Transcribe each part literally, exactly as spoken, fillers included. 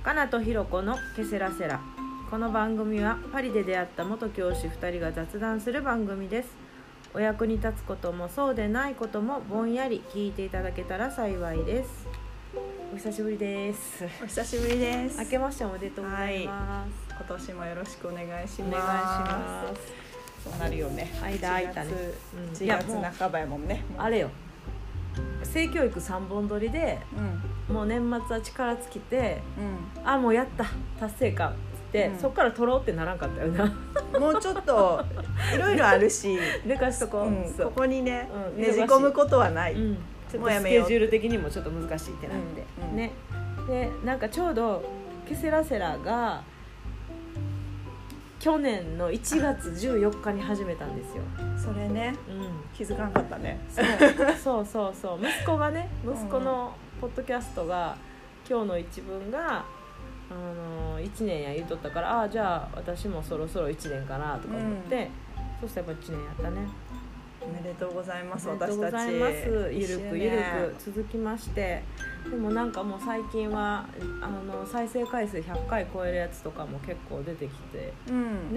かなとひろこのケセラセラ。この番組はパリで出会った元教師ふたりが雑談する番組です。お役に立つこともそうでないこともぼんやり聞いていただけたら幸いです。お久しぶりです。 お久しぶりです。 明けましておめでとうございます、 はい、今年もよろしくお願いします。 お願いします。 そうなるよね。 間空いたね。 いちがつ半ばやもんね。 あれよ、性教育さんぼん撮りで、うん、もう年末は力尽きて、うん、あもうやった達成感って、うん、そっから撮ろうってならんかったよな。 もうちょっといろいろあるし寝かしとこう、 うん、ここにね、うん、ねじ込むことはない、うん、 ちょっとスケジュール的にもちょっと難しいってなって、うんうん、ねでなんかちょうどケセラセラが去年のいちがつじゅうよっかに始めたんですよ。 それね、うん、気づかなかったね。 そうそうそうそう息子がね息子のポッドキャストが今日の一文があのいちねんや言うとったから、あじゃあ私もそろそろいちねんかなとか思って、うん、そしたらやっぱいちねんやったね。 おめでとうございます。 私たちおめでとうございます。ゆるくゆるく続きまして、でもなんかもう最近はあの再生回数ひゃっかい超えるやつとかも結構出てきて、うん、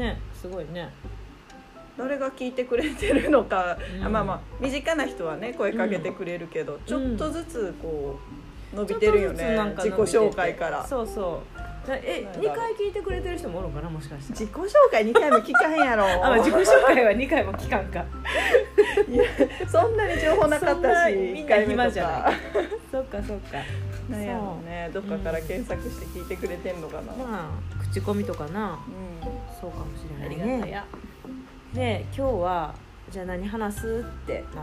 ねすごいね。 誰が聞いてくれてるのか、うん、まあまあ身近な人はね声かけてくれるけど、うん、ちょっとずつこう伸びてるよね、うん、自己紹介から。 そうそうえにかい聞いてくれてる人もおるかな、もしかしたら。 自己紹介にかいも聞かんやろ。 あ自己紹介はにかいも聞かんか。 いやそんなに情報なかったしみんな暇じゃない。そっかそっか。 なんやろうね、どっかから検索して聞いてくれてんのかな、うん、 まあ口コミとかな、うん、そうかもしれないね。ありがたや。で今日はじゃあ何話すってなって、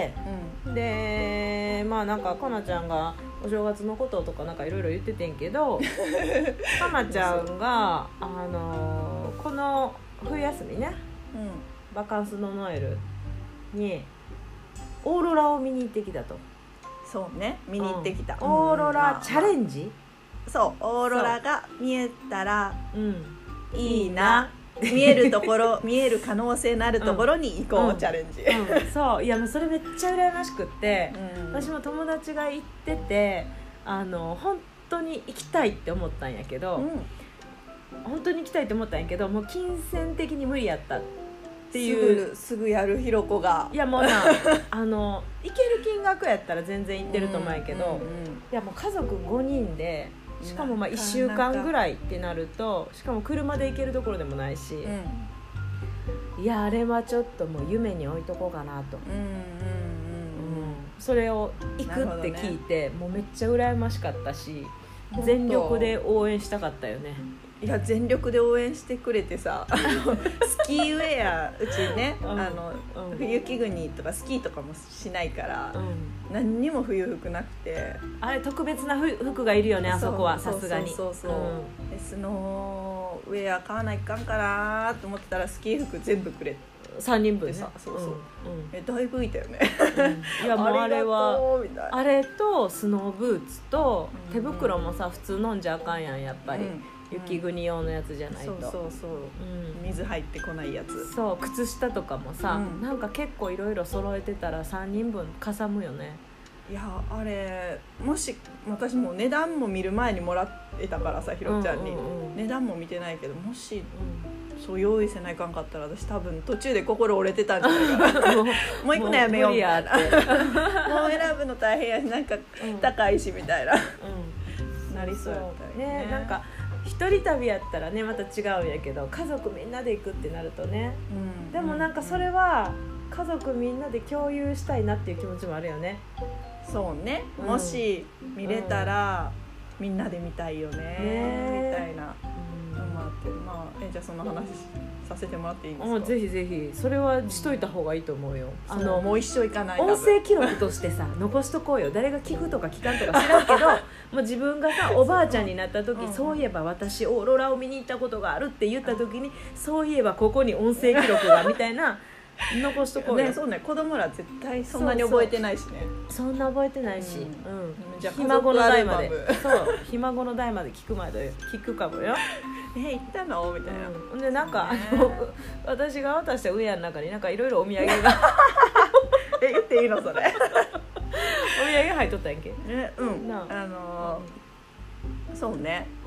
うん、でまあなんかかなちゃんがお正月のこととかなんかいろいろ言っててんけどかなちゃんがあのー、この冬休みね、うん、バカンスのノエルにオーロラを見に行ってきたと。 そうね、見に行ってきた、 うん、オーロラチャレンジ、まあ、そうオーロラが見えたらいいな、見えるところ見える可能性のあるところに行こう、うん、チャレンジ、 うん、そういやもうそれめっちゃ羨ましくって、うん、私も友達が行っててあの本当に行きたいって思ったんやけど、うん、本当に行きたいって思ったんやけどもう金銭的に無理やったっていう。 すぐ、すぐやるひろこがいやもうなあの行ける金額やったら全然行ってると思うんやけど、うんうんうん、いやもう家族ごにんでしかもまあいっしゅうかんぐらいってなるとしかも車で行けるところでもないし、うん、いやあれはちょっともう夢に置いとこうかなと、うんうんうんうん、それを行くって聞いて、ね、もうめっちゃ羨ましかったし全力で応援したかったよね。 いや全力で応援してくれてさあのスキーウェアうちね、うん、あのうん、冬着組とかスキーとかもしないから、うん、何にも冬服なくてあれ特別な服がいるよねあそこはさすがに。 そうそうそうそう、うん、でスノーウェア買わないかんかなと思ってたらスキー服全部くれてさんにんぶんね。 そうそう、うんうん、えだいぶいたよね、 うん、いやもうあれはあれとスノーブーツと手袋もさ普通飲んじゃあかんやんやっぱり、うん、雪国用のやつじゃないと、うん、そうそうそう、 うん、水入ってこないやつ。 そう靴下とかもさ、うん、なんか結構いろいろ揃えてたらさんにんぶんかさむよね。 いやあれもし私も値段も見る前にもらえたからさひろちゃんに、うんうんうん、値段も見てないけどもし、うん、そう用意せないかんかったら私多分途中で心折れてたんじゃないかなもう行くのやめようみたいなもう選ぶの大変やしなんか高いしみたいな、うん、なりそうやったよね。 ねなんか一人旅やったらねまた違うんやけど家族みんなで行くってなるとね、うん、でもなんかそれは家族みんなで共有したいなっていう気持ちもあるよね。 そうね、うん、もし見れたら、うん、みんなで見たいよね、ねみたいなのもあって、まあ、えじゃあその話させてもらっていいですか。 ぜひぜひそれはしといた方がいいと思うよ。 あのもう一生行かない音声記録としてさ残しとこうよ。誰が聞くとか聞かんとか知らんけどもう自分がさおばあちゃんになった時、うん、そういえば私オーロラを見に行ったことがあるって言った時に、うん、そういえばここに音声記録がみたいな残しとこうよ、 ね、そうね子供ら絶対そんなに覚えてないしね。 そんな覚えてないし、うんうん、 じゃあひ孫の代までそうひ孫の代まで聞くまで聞くかもよえ行ったのみたいな、 うん、でなんか、ね、あの私が渡したウェアの中になんかいろいろお土産がえ言っていいのそれお土産入っとったんやんけ、 ね、うんあのーうん、そうね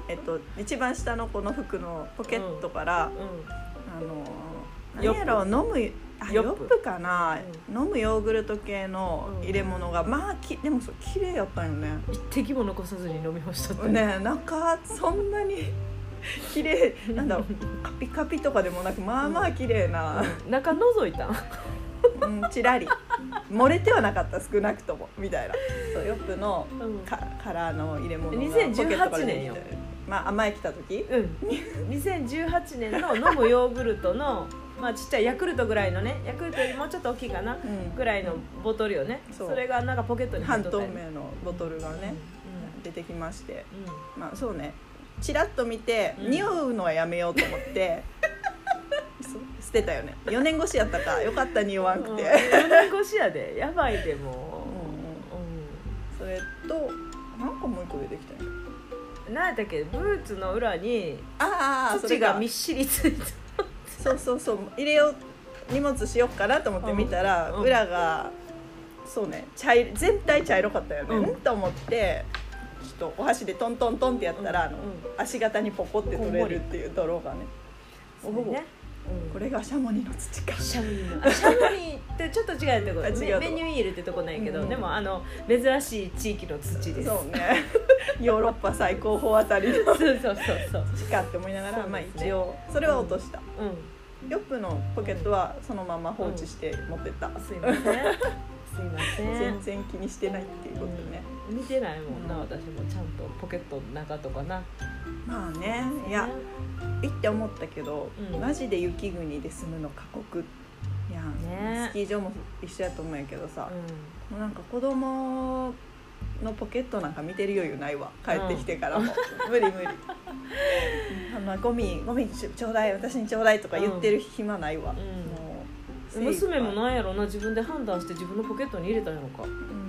えっと、一番下のこの服のポケットから、うんうん、あの何やろ飲むあヨップかな、うん、飲むヨーグルト系の入れ物が、うん、まあきでもそう綺麗やったんよね。 一滴も残さずに飲み干したってね。中そんなに綺麗なんだろうカピカピとかでもなくまあまあ綺麗な、 うん、中覗いたんうん、ちらり漏れてはなかった少なくともみたいな。そうヨップのカ、うん、カラーの入れ物がにせんじゅうはちねんよ。 まあ甘え来た時、 うん、にせんじゅうはちねんの飲むヨーグルトのまあちっちゃいヤクルトぐらいのねヤクルトよりもうちょっと大きいかな、うん、ぐらいのボトルよね、うん、そ, それがなんかポケットに入っとった半透明のボトルがね、うん、出てきまして、うん、まあそうねチラッと見て、うん、匂うのはやめようと思って捨てたよね。よねん越しやったかよかった匂わんくて、うん、よねん越しやでやばいでもう、うんうん、 それとなんかもう一個出てきたんや何やったっけブーツの裏にあ土がみっしりついたそうそうそう入れよう荷物しようかなと思って見たら、うん、裏がそうね茶色全体茶色かったよね、うん、と思ってちょっとお箸でトントントンってやったら、うん、あの足型にポコって取れるっていう泥がねおほぼ、ねうん、これがシャモニーの土か。 シャモニーのシャモニーってちょっと違うってことメ, メニューイールってとこないけど、うん、でもあの珍しい地域の土です。 そうねヨーロッパ最高峰あたりのそうそうそうそう地下って思いながら、ね、まあ一応それは落とした、うん、ヨップのポケットはそのまま放置して持ってった、 うん、すいませんすいません全然気にしてないっていうことね、 うん、見てないもんな、うん、私もちゃんとポケットの中とかな。 まあねいやいって思ったけど、うん、マジで雪国で住むの過酷やん、ね、スキー場も一緒やと思うんやけどさ、うん、もうなんか子供のポケットなんか見てる余裕ないわ帰ってきてからも、うん、無理無理あのゴミゴミちょうだい私にちょうだいとか言ってる暇ないわ、うんうん、もう娘もなんやろな自分で判断して自分のポケットに入れたんやろか、 うん、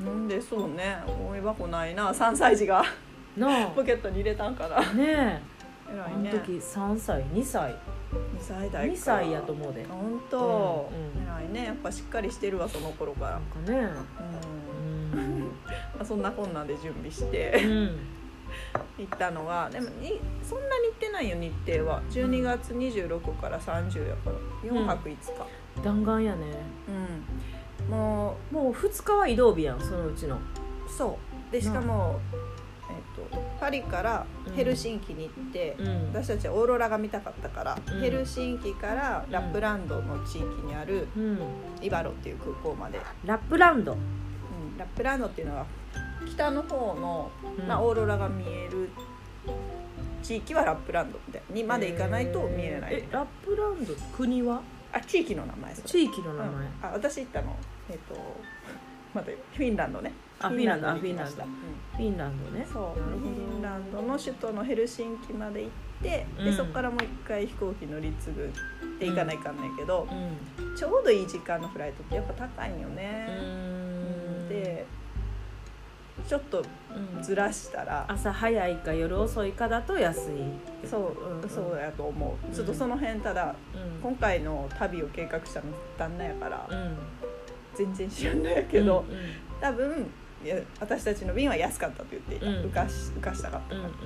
なんでそうねゴミ箱ないなさんさい児がなポケットに入れたんかなねえ偉いねあの時さんさいにさいにさい代かにさいやと思うで本当、うんうん、偉いねやっぱしっかりしてるわその頃からなんかね、うんうんまあ、そんなこんなんで準備して、うん、行ったのはでもにそんなに行ってないよ日程はじゅうにがつにじゅうろくからさんじゅうやからよんはくいつか、 うん、弾丸やね、うん、もうもうふつかは移動日やんそのうちのそうでしかも、うんえー、とパリからヘルシンキに行って、うん、私たちはオーロラが見たかったから、うん、ヘルシンキからラップランドの地域にある、うん、イバロっていう空港までラップランド、うんうん、ラップランドっていうのは北の方の、うんまあ、オーロラが見える地域はラップランドにまで行かないと見えない、 えー、えラップランド国はあ地域の名前それ地域の名前、うん、 あ私行ったのえっ、ー、とまたフィンランドねあフィンランドフィンランド、うん、フィンランドねそうフィンランドの首都のヘルシンキまで行って、うん、でそこからもう一回飛行機乗り継ぐって行かないかんないけど、うん、ちょうどいい時間のフライトってやっぱ高いんよね、うん、でちょっとずらしたら、 うん、朝早いか夜遅いかだと安いそう、うん、そうやと思う、うん、ちょっとその辺ただ、うん、今回の旅を計画したの旦那やから、うん、全然知らないやけど、うんうん、多分いや私たちの便は安かったと言っていた、うん、浮かし、浮かしたかったから、うんうん、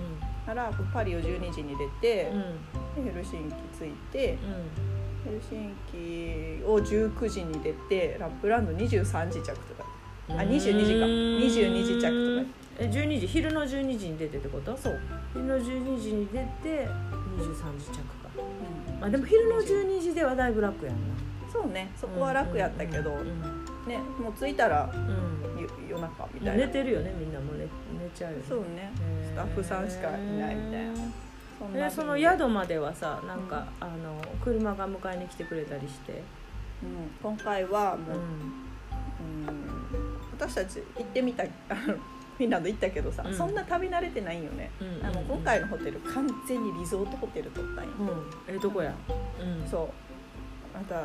ならパリをじゅうにじに出て、うん、ヘルシンキ着いて、うん、ヘルシンキをじゅうくじに出てラップランドにじゅうさんじ着とかあにじゅうにじかにじゅうにじ着とかえじゅうにじ昼のじゅうにじに出てってことそう昼のじゅうにじに出てにじゅうさんじ着か、うん、あでも昼のじゅうにじではだいぶ楽やんなそうねそこは楽やったけど、うんうんうんね、もう着いたら、うん、夜中みたいな寝てるよねみんなも 寝, 寝ちゃうよねそうねスタッフさんしかいないみたいなそんなその宿まではさなんか、うん、あの車が迎えに来てくれたりして、 うん、今回はもう、うんうん、私たち行ってみたフィンランド行ったけどさ、うん、そんな旅慣れてないよね、うん、あの今回のホテル完全にリゾートホテル取ったんよ、うん、 ええどこや、 うん、そうまた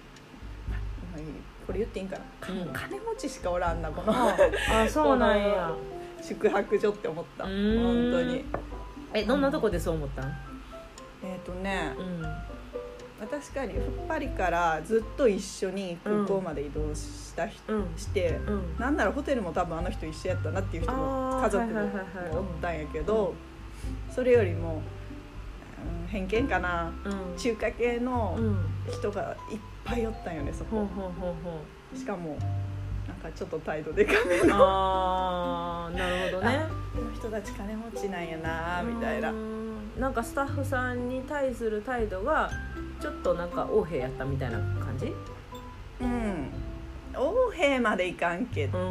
これ言っていいんかな、うん、金持ちしかおらんなこのあそうなんや宿泊所って思った本当にえどんなとこでそう思ったんえっ、ー、とね、うん、確かにパリからずっと一緒に空港まで移動した人、うん、して、うん、なんならホテルも多分あの人一緒やったなっていう人も家族もおったんやけどそれよりも、うん、偏見かな、 うん、 中華系の人がいっぱいおったんよねそこ、 ほうほうほうほうしかもなんかちょっと態度でかめのあーなるほどねこの人たち金持ちなんやなみたいな、 なんかスタッフさんに対する態度がちょっとなんか横柄やったみたいな感じ。 うん横柄までいかんけど、うんうんうん、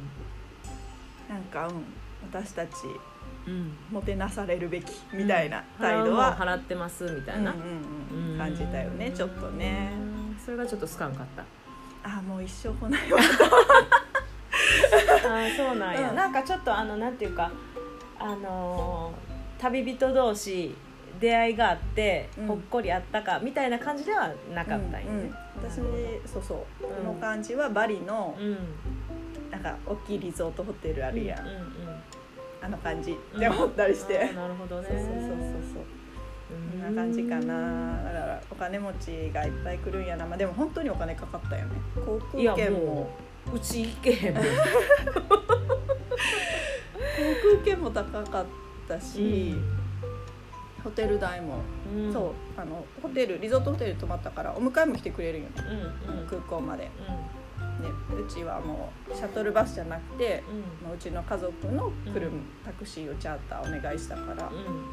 なんか、うん、私たち、うん、もてなされるべきみたいな態度は、 うん、払ってますみたいな、 うんうんうん、感じたよねちょっとね。 それがちょっと好かんかった。 あもう一生来ないわあそうなんや、うん、なんかちょっとあのなんていうかあのー、旅人同士出会いがあって、うん、ほっこりあったかみたいな感じではなかったんよね、うんうん、 私そうそう、うん、この感じはバリの、うん、なんか大きいリゾートホテルあるやん、うんうんうん、あの感じって思ったりして、 うん、なるほどね。 そうそうそうそうこんな感じかな。だからお金持ちがいっぱい来るんやな、まあ、でも本当にお金かかったよね。航空券もうち行けへんもん航空券も高かったし、うんホテル代も、うん、そうあのホテルリゾートホテル泊まったからお迎えも来てくれるよね、うんうん、空港まで、うん、でうちはもうシャトルバスじゃなくて、うん、うちの家族の車、うん、タクシーをチャーターお願いしたから、うん、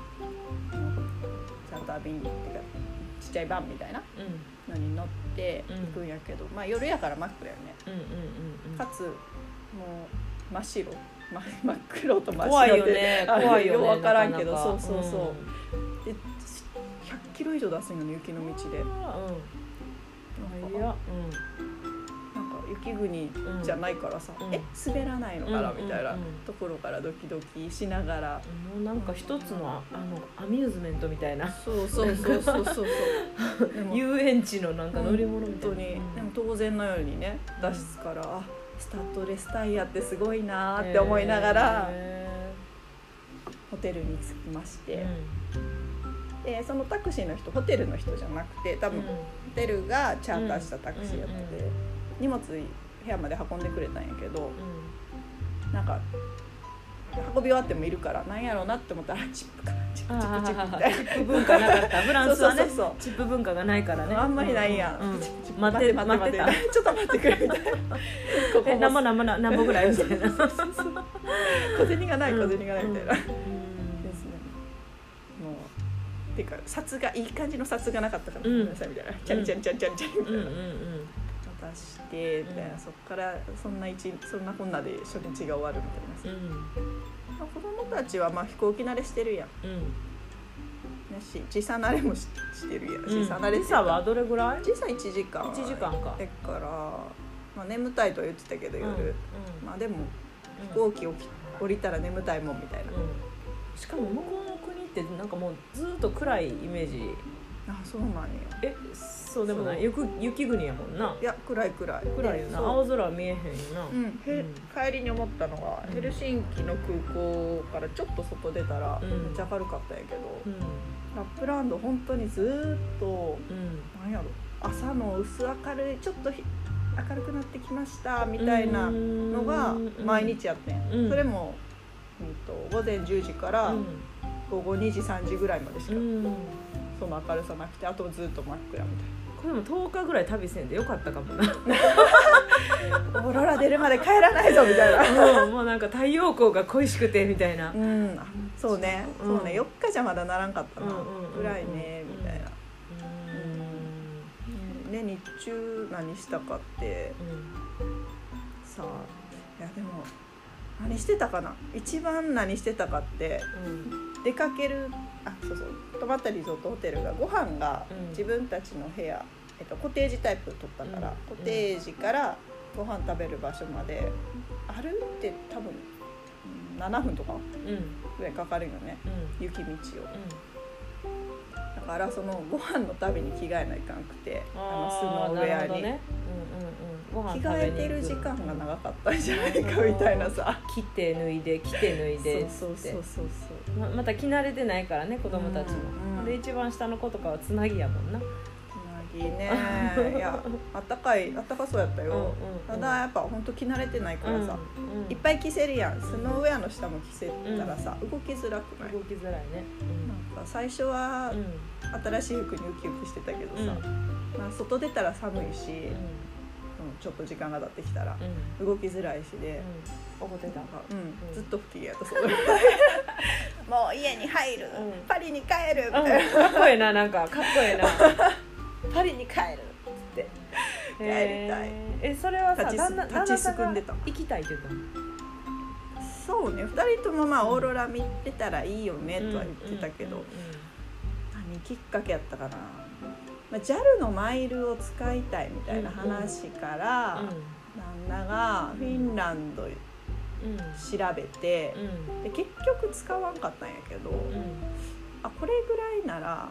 チャーター便っていうかちっちゃいバンみたいなのに乗って行くんやけど、うん、まあ夜やから真っ暗よね、うんうんうんうん、かつもう真っ白真っ黒と真っ白って怖いよね怖いよね分からんけどなかなかそうそうそう、うん、でひゃっキロ以上出すんよね雪の道で、うん、なんか、うん、なんか雪国じゃないからさ、うん、え滑らないのかな、うん、みたいなところからドキドキしながら、 もうなんか一つの、あのアミューズメントみたいなそうそうそうそうそう遊園地のなんか乗り物みたいな、 本当に、うん、でも当然のようにね出すから、うんスタッドレスタイヤってすごいなって思いながらホテルに着きまして、うん、でそのタクシーの人ホテルの人じゃなくて多分、うん、ホテルがチャーターしたタクシーやって、うんうんうん、荷物部屋まで運んでくれたんやけど、うん、なんか運び終わってもいるからなんやろうなって思ったらチップかチップチップチップみたいなチップ文化なかったフランスはねそうそうそうチップ文化がないからねあんまりないやん、うんうん、 待って待って待ってちょっと待ってくれみたいなここえ何も何も何もぐらいみたいな小銭がない小銭がないみたいな、うん、ですねもうてか札がいい感じの札がなかったからごめんなさいみたいなチャリチャリチャリチャリチャリみたいな、うんうんうん渡してみたいな、うん、そっからそんな一そんなこんなで初日が終わるみたいなさ、うんまあ、子供たちはまあ飛行機慣れしてるやん、うん、やし時差慣れも し, してるやん、うん、時差慣れ時差はどれぐらい？ 時差いちじかんいちじかんかだから、まあ、眠たいとは言ってたけど夜、うんうん、まあでも飛行機を降りたら眠たいもんみたいな、うん、 しかも向こうの国ってなんかもうずっと暗いイメージ。 あそうなんやえそうでもない雪国やもんな。 いや暗い暗い暗いよな青空見えへんよな、 うんへうん、帰りに思ったのが、うん、ヘルシンキの空港からちょっと外出たら、うん、めっちゃ明るかったんやけど、うん、ラップランド本当にずっと、うん、なんやろ朝の薄明るいちょっとひ明るくなってきましたみたいなのが毎日やってん、うん、それも、うん、と午前じゅうじから午後にじさんじぐらいまでしか、うんその明るさなくてあとずっと真っ暗みたいな。 これもとおかぐらい旅せんでよかったかもなオーロラ出るまで帰らないぞみたいな、 うん、もうなんか太陽光が恋しくてみたいな、 うん、そうね、うん、そうねよっかじゃまだならんかったな、うんうんうんうん、暗いねみたいな、うんうん、ね日中何したかって、うん、さあいやでも何してたかな一番何してたかって、うん、出かけるあそうそう泊まったリゾートホテルがご飯が自分たちの部屋、えっと、コテージタイプ取ったから、うん、コテージからご飯食べる場所まで歩いて多分ななふんとかぐらいかかるよね、うん、雪道を、うん、だからそのご飯のたびに着替えないかんくてあのスノーウェアに、ねうんうんうん、着替えてる時間が長かったんじゃないかみたいなさ着て脱いで着て脱いでそうそうそうそうそうま, また着慣れてないからね子供たちも、うんうん、で一番下の子とかはつなぎやもんなつないいねいやあったかいあったかそうやったよ、うんうんうん、ただやっぱほんと着慣れてないからさ、うんうん、いっぱい着せるやん。スノーウェアの下も着せたらさ、うん、動きづらくない？ 動きづらいね、 うん、なんか最初は新しい服にウキウキしてたけどさ、うんまあ、外出たら寒いし、うんうん、ちょっと時間が経ってきたら動きづらいしで、 うん、怒ってた、 うんうん、ずっと不機嫌やったそうもう家に入る、うん、パリに帰るみたいな、 うん、かっこええな、なんかかっこええなパリに帰るって帰りたい。 えそれはさ立ち旦那立ちすくんでた。 行きたいって言ったの？ そうね、ふたりともまあオーロラ見てたらいいよねとは言ってたけど、何きっかけやったかな、まあ、ジャル のマイルを使いたいみたいな話から、うんうん、旦那がフィンランド調べて、うん、で結局使わんかったんやけど、うん、あこれぐらいなら、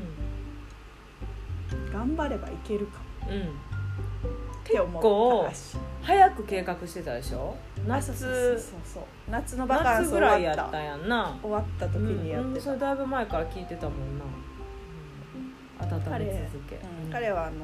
うん、頑張ればいけるかも、うん、って思ったらしい。 早く計画してたでしょ？夏そうそうそうそう、夏のバカンス終わった夏ぐらいやったやんな。 終わった時にやってた、うんうん、 それだいぶ前から聞いてたもんな、うん、温め続け、 彼、うん、彼はあの、うん、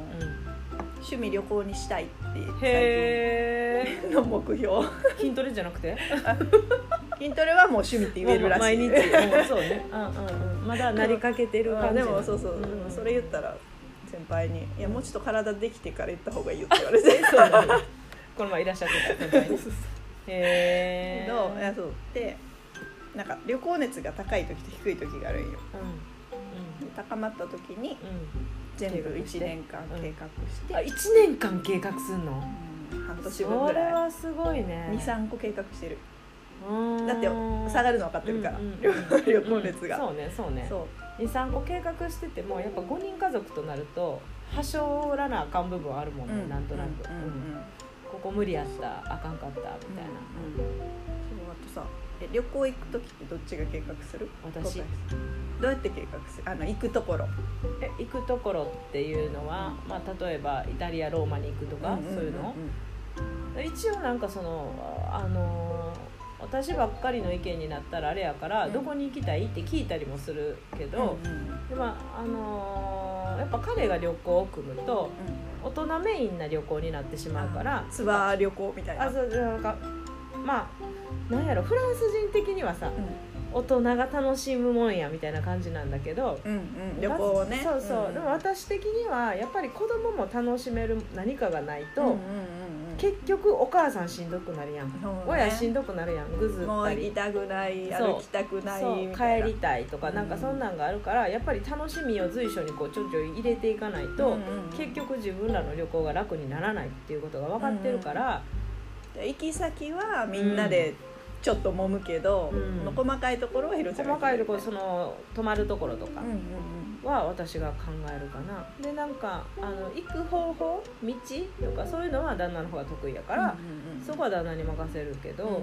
趣味旅行にしたいってへ最近の目標筋トレじゃなくて筋トレはもう趣味って言えるらしい。 毎日もうそうね、うんうんうん、まだなりかけてる感じ。 でもそうそう、うん、それ言ったら先輩にいやもうちょっと体できてから行った方がいいよって言われてそうなんだこの前いらっしゃってた先輩にへえどういやそうでなんか旅行熱が高い時と低い時があるんよ、うんうん、高まった時に、うん、全部いちねんかん計画して、うん、 あいちねんかん計画すんの、 うん、半年分ぐらい。 それはすごいね。 にさんこ計画してる。だって下がるの分かってるから、うんうん、旅行熱が、 うん、そうねそうねそう にさんこ計画しててもやっぱごにん家族となるとはしょらなあかん部分あるもんね、うん、なんとなく、うんうんうん、ここ無理やったあかんかったみたいな、うんうん、そうあとさえ旅行行く時ってどっちが計画する？ 私どうやって計画する？あの行くところえ行くところっていうのは、まあ、例えばイタリアローマに行くとか、うんうんうんうん、そういうの一応なんかそのあの私ばっかりの意見になったらあれやから、うん、どこに行きたいって聞いたりもするけど、うんうん、でまああのー、やっぱ彼が旅行を組むと、うん、大人メインな旅行になってしまうからツアー旅行みたいな。 あそうなんかまあなんやろフランス人的にはさ、うん、大人が楽しむもんやみたいな感じなんだけど、 うんうん、旅行をねそうそう、うんうん、でも私的にはやっぱり子供も楽しめる何かがないと、うんうんうん結局お母さんしんどくなるやん、ね、親しんどくなるやんぐずったりもう行きたくない歩きたくないみたいな帰りたいとかなんかそんなんがあるから、うん、やっぱり楽しみを随所にこうちょいちょい入れていかないと、うんうん、結局自分らの旅行が楽にならないっていうことが分かってるから、 うんうん、行き先はみんなでちょっと揉むけど、うん、細かいところはひろちゃんが細かいところその泊まるところとか、うんうんうんは私が考えるかな。でなんかあの行く方法道とかそういうのは旦那の方が得意やから、うんうんうん、そこは旦那に任せるけど、うんうんうん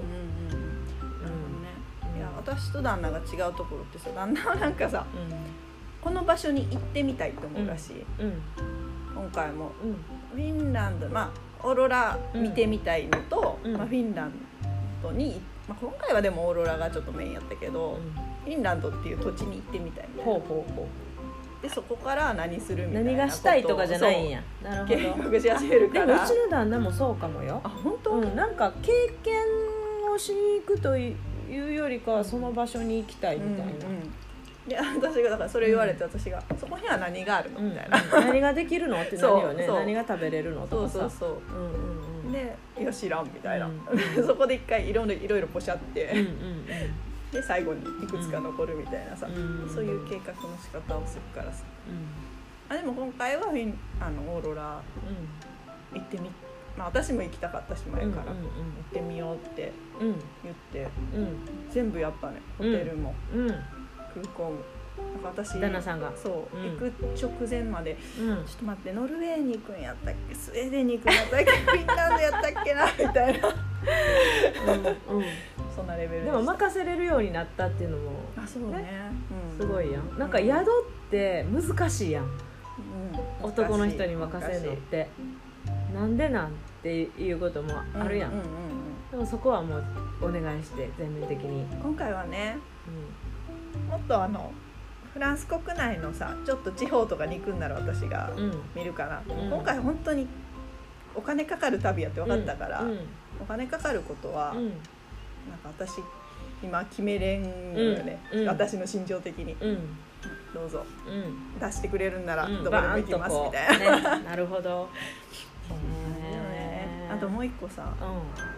うん、いや私と旦那が違うところってさ旦那はなんかさ、うん、この場所に行ってみたいと思うらしい、うんうん、今回も、うん、フィンランドまあオーロラ見てみたいのと、うんまあ、フィンランドに、まあ、今回はでもオーロラがちょっとメインやったけど、うん、フィンランドっていう土地に行ってみたいみたいな。ほうほうほうでそこから何するみたいな何がしたいとかじゃないんや。なるほど計画し始めるから。 でもうちの旦那もそうかもよ。 あ本当、 うん、なんか経験をしに行くというよりかはその場所に行きたいみたいな、うんうん、 で私がだからそれ言われて私が、うん、そこには何があるのみたいな、 うん、何ができるのってなるよね何が食べれるのとかさそうそうそう、うんうんうん、でいや知らんみたいな、うんうん、そこで一回いろいろポシャって、うんうんうんで最後にいくつか残るみたいなさ、うん、そういう計画の仕方をするからさ、うん、あでも今回はあのオーロラ行ってみ、まあ、私も行きたかったし前から、うんうんうん、行ってみようって言って、うん、全部やったねホテルも、うん、空港もなんか私旦那さんがそう、うん、行く直前まで、うん、ちょっと待ってノルウェーに行くんやったっけスウェーデンに行くんやったっけフィンランドやったっけなみたいなうん、うん、そんなレベルででも任せれるようになったっていうのもあそうね、 うん、すごいやんなんか宿って難しいやん、うん、男の人に任せるのってなんでなんっていうこともあるやん、うんうんうんうん、でもそこはもうお願いして全面的に今回はね、うん、もっとあのフランス国内のさちょっと地方とかに行くんなら私が見るかな、うん、今回本当にお金かかる旅やって分かったから、うんうん、お金かかることは、うん、なんか私今決めれんのよね、うん、私の心情的に、うん、どうぞ、うん、出してくれるんならどこでも行きますみたいな、 ね、なるほどへーあともう一個さ、うん、あ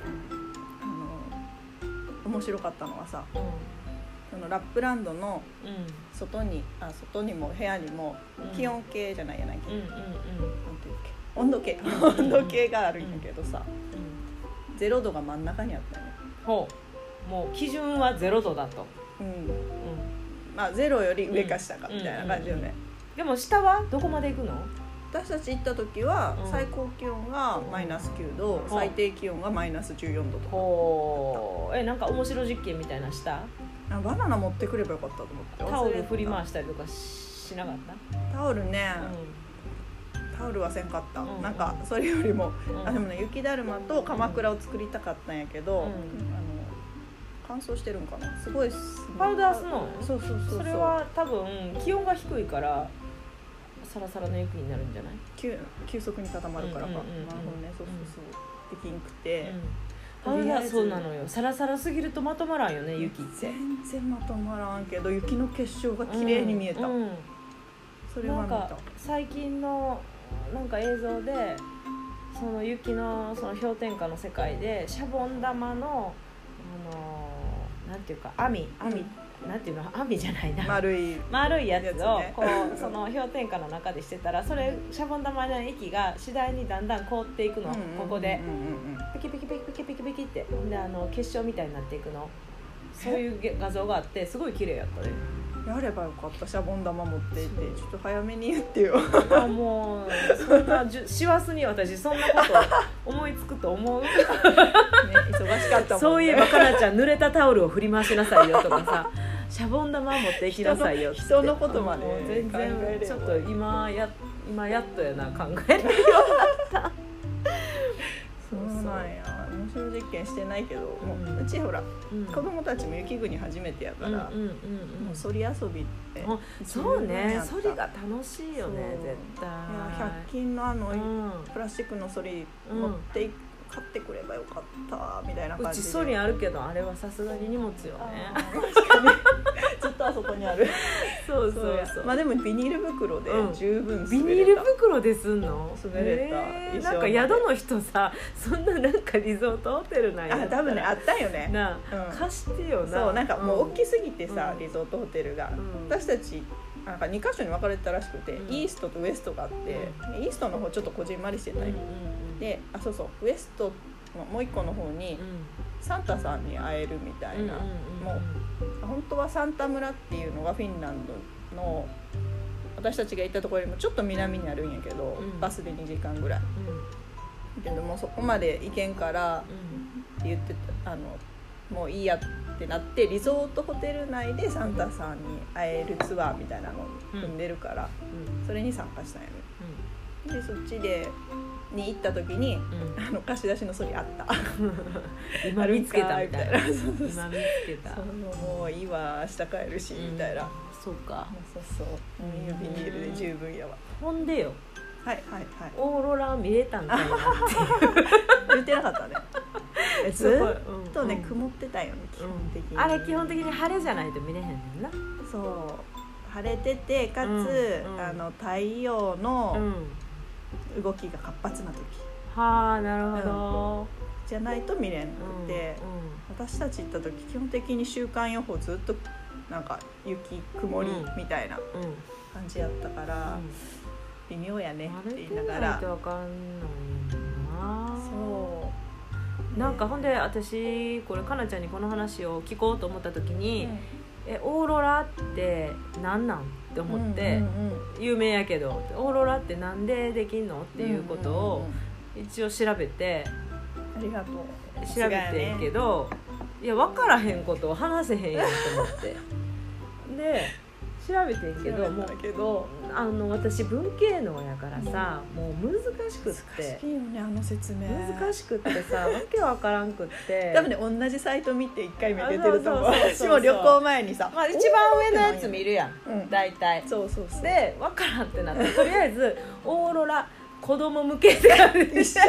の面白かったのはさ、うん、そのラップランドの外に、うん、あ外にも部屋にも気温計じゃないやないけど、うんうんうん、なんていうっけ温度計温度計があるんやけどさ、うん、ゼロどが真ん中にあったよね。 ほうもう基準はゼロどだと、うんうん、 まあゼロより上か下かみたいな感じよね、うんうんうん、 でも下はどこまで行くの？ 私たち行った時は最高気温がマイナスきゅうど、うん、最低気温がマイナスじゅうよんどとか。 ほうえなんか面白実験みたいなした？ バナナ持ってくればよかったと思ってタオル振り回したりとかしなかった？ タオルね、うん、タオルはせんかった、うん、なんかそれよりも、うん、あでもね雪だるまと鎌倉を作りたかったんやけど、うん、あの乾燥してるんかなすごいパウダースノーそうそうそうそうそれは多分気温が低いからサラサラの雪になるんじゃない？ 急, 急速に固まるからか、うんうんうんうん、なるほどねそうそうそう、うん、できんくて、うんパウダーそうなのよサラサラすぎるとまとまらんよね雪って全然まとまらんけど雪の結晶が綺麗に見えた、うんうん、それは見た。 なんか最近のなんか映像でその雪のその氷点下の世界でシャボン玉の、あのー、なんていうか網網、うんなんていうの網じゃないな丸い丸いやつをこうその氷点下の中でしてたらそれシャボン玉の液が次第にだんだん凍っていくの、うんうん、ここでピキピキピキピキピキピキってであの結晶みたいになっていくのそういう画像があってすごい綺麗やったね。 やればよかったシャボン玉持っていてちょっと早めに言ってよあもうそんな師走に私そんなこと思いつくと思う、ね、 忙しかったもんね。 そういえばかなちゃん濡れたタオルを振り回しなさいよとかさシャボン玉持っていきなさいよって人の、人のことまで全然ちょっと今 や, 今やっとやな考えるようになったそうなんや面白実験してないけど、うん、もううちほら、うん、子供たちも雪国初めてやから、うんうんうんうん、もうそり遊びってそうねそりが楽しいよね絶対。いやひゃく均のあの、うん、プラスチックのそり持っていく、うん買ってくればよかったみたいな感じで。 うちソリあるけどあれはさすがに荷物よね。 確かにずっとあそこにあるそうそうそうまあでもビニール袋で十分滑れた、 ビニール袋ですんの滑れた、 えー、なんか宿の人さそんななんかリゾートホテルなんやあ多分ねあったよねな、うん、貸してよな。 そうなんかもう大きすぎてさ、うん、リゾートホテルが、うん、私たちなんかにかしょに分かれてたらしくて、うん、イーストとウエストがあって、うん、イーストの方ちょっとこじんまりしてたり、うんうんうん、であそうそうウエストのもう一個の方にサンタさんに会えるみたいな、うんうんうん、もう本当はサンタ村っていうのがフィンランドの私たちが行ったところよりもちょっと南にあるんやけど、うん、バスでにじかんぐらい、うん、けどもそこまで行けんからって言ってたあのもういいやってなってリゾートホテル内でサンタさんに会えるツアーみたいなのを組んでるから、うん、それに参加したんやね、うん、でそっちでに行った時に、うん、あの貸し出しのそりあった今見つけたみたいな今見つけたそうもういいわ明日帰るし、うん、みたいな。 そうかそうそうもうビニールで十分やわ。 ほんでよはいはいはいオーロラ見れたんかいなって言ってなかったねずっとね、うん、曇ってたよね基本的に、 うん、あれ基本的に晴れじゃないと見れへんねんな。 そう晴れててかつ、うんうん、あの太陽の動きが活発な時、 うん、はあなるほど、うん、 じゃないと見れんくて、うんうん、私たち行った時基本的に週間予報ずっとなんか雪曇りみたいな感じやったから、うん、微妙やねって言いながら。 晴れてないと分かんないな。そうなんかほんで私これかなちゃんにこの話を聞こうと思った時に、うん、えオーロラって何なんって思って、うんうんうん、有名やけどオーロラってなんでできんのっていうことを一応調べて、 ありがとう調べてんけど、いや分からへんことを話せへんやんと思ってで調べてんけどもうけどあの私文系能やからさ、うん、もう難しくって難しいよねあの説明難しくってさわけわからんくって多分ね同じサイト見ていっかいめ出てると思う私も旅行前にさ、 まあ、一番上のやつ見るやん、うん、大体そうそうそうでわからんってなってとりあえずオーロラ子供向けってある一緒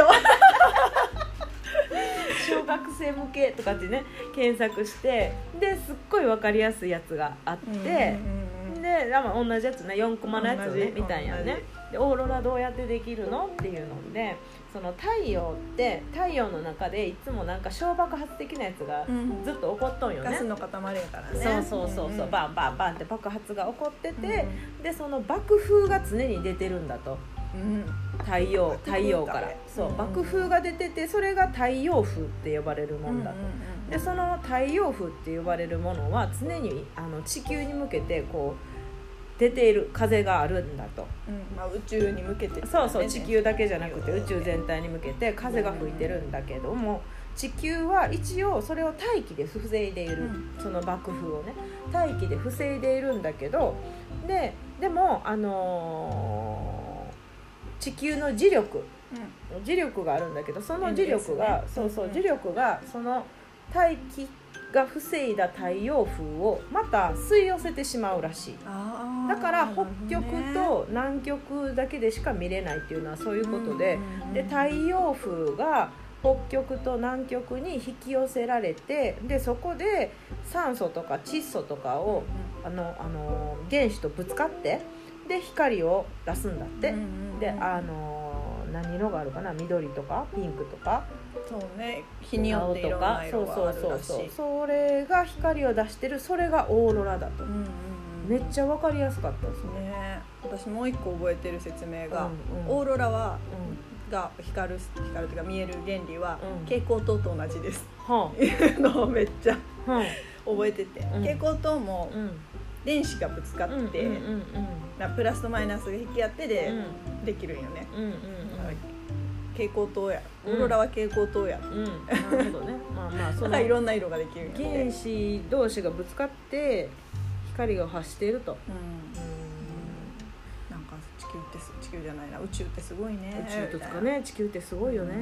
小学生向けとかってね検索してですっごい分かりやすいやつがあって、うんうんうん、で同じやつねよんコマのやつをね見たんやねでオーロラどうやってできるのっていうのでその太陽って太陽の中でいつもなんか小爆発的なやつがずっと起こっとんよね、 ガスの塊やからねそうそうそうそう、うんうん、バンバンバンって爆発が起こってて、うんうん、でその爆風が常に出てるんだと、うん、太陽太陽からそう、うんうん、爆風が出ててそれが太陽風って呼ばれるもんだと、うんうんうん、でその太陽風って呼ばれるものは常にあの地球に向けてこう出ている風があるんだと、 うんまあ、宇宙に向けて、ね、 そうそう地球だけじゃなくて宇宙全体に向けて風が吹いてるんだけども地球は一応それを大気で防いでいる、うん、その爆風をね大気で防いでいるんだけどででもあのー、地球の磁力、うん、磁力があるんだけどその磁力が、ね、そうそう磁力がその大気が防いだ太陽風をまた吸い寄せてしまうらしい。 あだから北極と南極だけでしか見れないっていうのはそういうことで、で太陽風が北極と南極に引き寄せられてでそこで酸素とか窒素とかをあのあの原子とぶつかってで光を出すんだって、であの何色があるかな緑とかピンクとかそうね日によっていろんな色があるらしい。 そうそうそうそうそれが光を出してるそれがオーロラだと、うんうんうん、めっちゃ分かりやすかったですね。 ね私もう一個覚えてる説明が、うんうん、オーロラは、うん、が光る光るというか見える原理は、うん、蛍光灯と同じです、はあ、いうのをめっちゃ、はあ、覚えてて、うん、蛍光灯も、うん電子がぶつかって、うんうんうんうん、プラスとマイナスが引き合ってで、うん、できるんよね、うんうんうん、蛍光灯やオーロラは蛍光灯や、うん、 なるほどねまあまあそのだからいろんな色ができるんよね原子同士がぶつかって光を発していると、うんうん、 なんか地球って地球じゃないな宇宙ってすごいね宇宙とかね地球ってすごいよね、うん、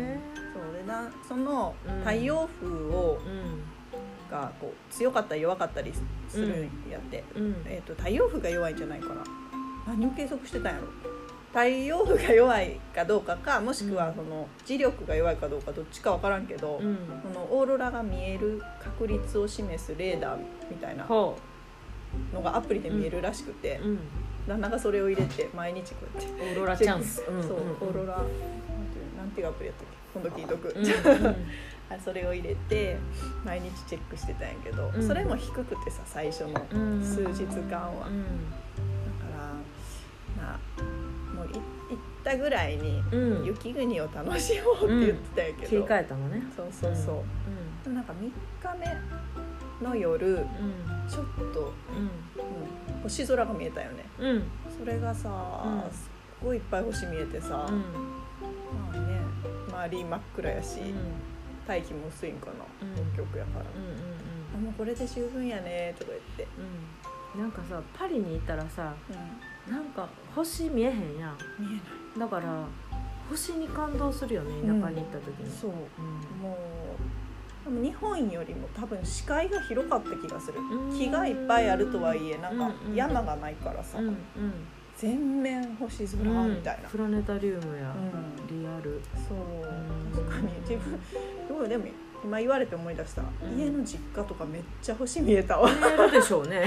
そうでなその太陽風を、うんがこう強かったり弱かったりするんやって、うんうんえー、と太陽風が弱いんじゃないかな何を計測してたんやろ太陽風が弱いかどうかかもしくはその磁力が弱いかどうかどっちか分からんけど、うん、そのオーロラが見える確率を示すレーダーみたいなのがアプリで見えるらしくて、うん、旦那がそれを入れて毎日こうやってオーロラチャンス、 うん、そうオーロラなんていうアプリやったっけ今度聞いとく、うんうんそれを入れて毎日チェックしてたんやけど、うん、それも低くてさ最初の数日間は、うん、だからまあもう行ったぐらいに雪国を楽しもうって言ってたんやけど、 切り替えたのねそうそうそう、うん、なんかみっかめの夜、うん、ちょっと、うんうん、星空が見えたよね、うん、それがさ、うん、すっごいいっぱい星見えてさ、うん、まあね周り真っ暗やし、うん大気も薄いんかな、北極やから、うんうんうん、あもうこれで十分やねとか言って、 うん、なんかさパリに行ったらさ、うん、なんか星見えへんやん見えないだから星に感動するよね田舎に行った時に、 うん、そう、うん、もうでも日本よりも多分視界が広かった気がする、木がいっぱいあるとはいえなんか山がないからさ、うんうん全面星空みたいな、 うん、プラネタリウムや、うん、リアルそう、うん、確かに自分どうでも今言われて思い出した、うん、家の実家とかめっちゃ星見えたわ見えるでしょうね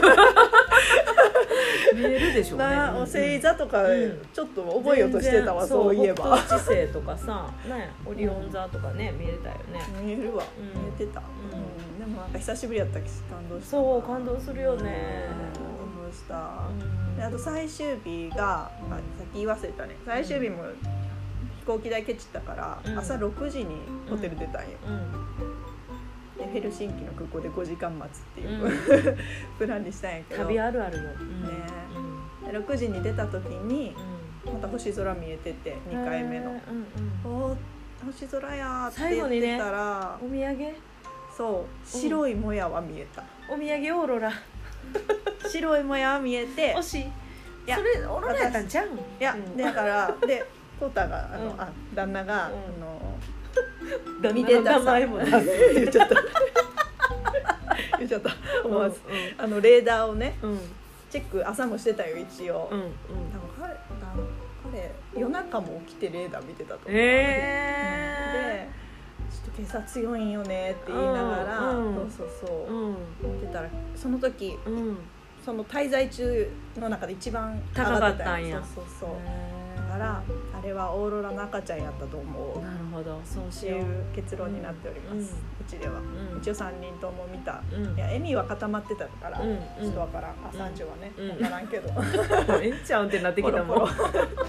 見えるでしょうねな星座とかちょっと覚えようとしてたわ、うん、そういえば北斗七星とかさ、ね、オリオン座とかね、うん、見えたよね見えるわ、うん、見えてた、うん、でもなんか久しぶりやったき感動したそう感動するよね、 感動した、うんであと最終日が、まあ、さっき言い忘れたね最終日も飛行機代ケチったから、うん、朝ろくじにホテル出たんよ、うん、でヘルシンキの空港でごじかん待つっていう、うん、プランにしたんやけど旅あるあるよ、ねうん、でろくじに出た時に、うん、また星空見えててにかいめの、うんうん、お星空やって言ってたら、 ね、お土産そう白いもやは見えた、 お土産オーロラ白いもや見えて惜しい。 いやそれオーロラやったんちゃうん。 いや、 うん、 だからでコータがあの、 うん、 あ旦那が、 うん、 あの見てたさ名前も出す言っちゃった言っちゃった思わず、 うんうん、 あのレーダーをね、 うん、 チェック朝もしてたよ一応、 うんうん、 多分彼彼夜中も起きてレーダー見てたと思う、 えでちょっと警察強いんよねって言いながら、 うん、 そうそうそう、 うん、 見てたらその時、 うん、 その滞在中の中で一番上高かがっったんや。 てたよ。そうそうそうだからあれはオーロラの赤ちゃんやったと思うなるほど、そうっていうしよう。 結論になっております、うん、うちでは、 うん、 一応さんにんとも見た、 うん、 いやエミは固まってたから、 うん、 ちょっとわからん、あさんじゅうはね、 うん、 わからんけどええんちゃうんってなってきたもん。 ポロポロ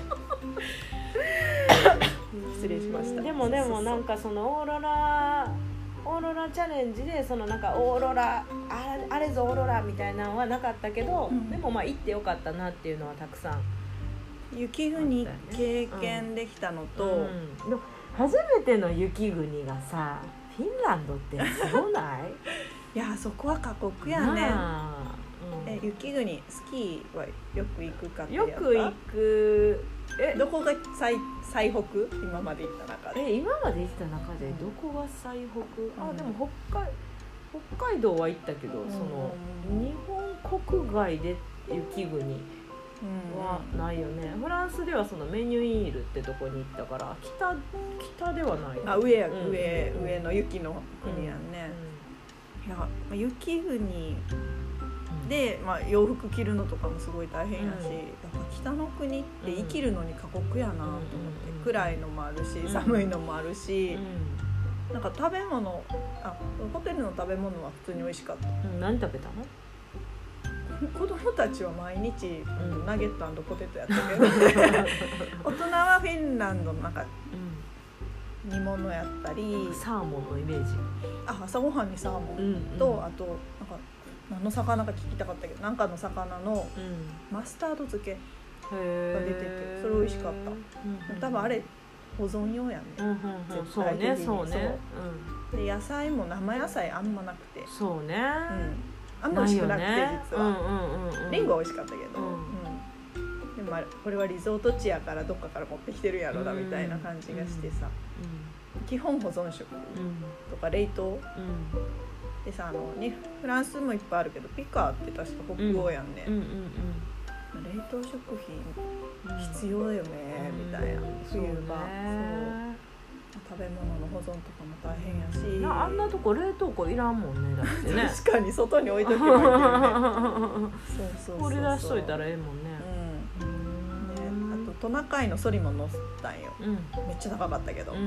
失礼しました。 でもでもなんかそのオーロラオーロラチャレンジでそのなんかオーロラあれ、あれぞオーロラみたいなのはなかったけど、うん、でもまあ行ってよかったなっていうのはたくさん雪国経験できたのと、 うんうん、でも初めての雪国がさフィンランドってすごないいやそこは過酷やね、うん、え雪国スキーはよく行くかってやったよく行くえどこが最最北今まで行った中でえ今まで行った中でどこが最北、うん、あでも北海北海道は行ったけど、うん、その日本国外で雪国はないよね、うん、フランスではそのメニュイールってとこに行ったから北北ではない、ね、 あ上や、うん、上上の雪の国やんね、うんうん、いや雪国で、まあ、洋服着るのとかもすごい大変やし、うん、やっぱ北の国って生きるのに過酷やなと思って、うん、暗いのもあるし、うん、寒いのもあるし、うん、なんか食べ物あホテルの食べ物は普通に美味しかった、 うん、何食べたの？ 子供たちは毎日、うん、ナゲット&ポテトやったけど大人はフィンランドのなんか、うん、煮物やったりサーモンのイメージあ朝ごはんにサーモンと、うんうん、あとなんか何の魚か聞きたかったけどなんかの魚のマスタード漬けが出ててそれ美味しかった、うんうん、多分あれ保存用やね、うんうんうん、絶対的にそうねそうね、 うん、で野菜も生野菜あんまなくてそうね、 うん、あんま美味しくなくて、ね、実は、 うんうんうんうん、リンゴは美味しかったけど、うんうん、でもこれはリゾート地やからどっかから持ってきてるやろなみたいな感じがしてさ、うんうん、基本保存食とか冷凍、うんでさあのね、フランスもいっぱいあるけどピカって確か北欧やんね、うんうんうんうん、冷凍食品必要だよね、うん、みたいな冬場、うん、そう食べ物の保存とかも大変やし、 うん、あんなとこ冷凍庫いらんもんねだってね確かに外に置いとけばいいけどねそうそうそうこれ出しといたらええもんね、 うん、ねあとトナカイのソリも乗ったんよ、うん、めっちゃ高かったけど、うんうん、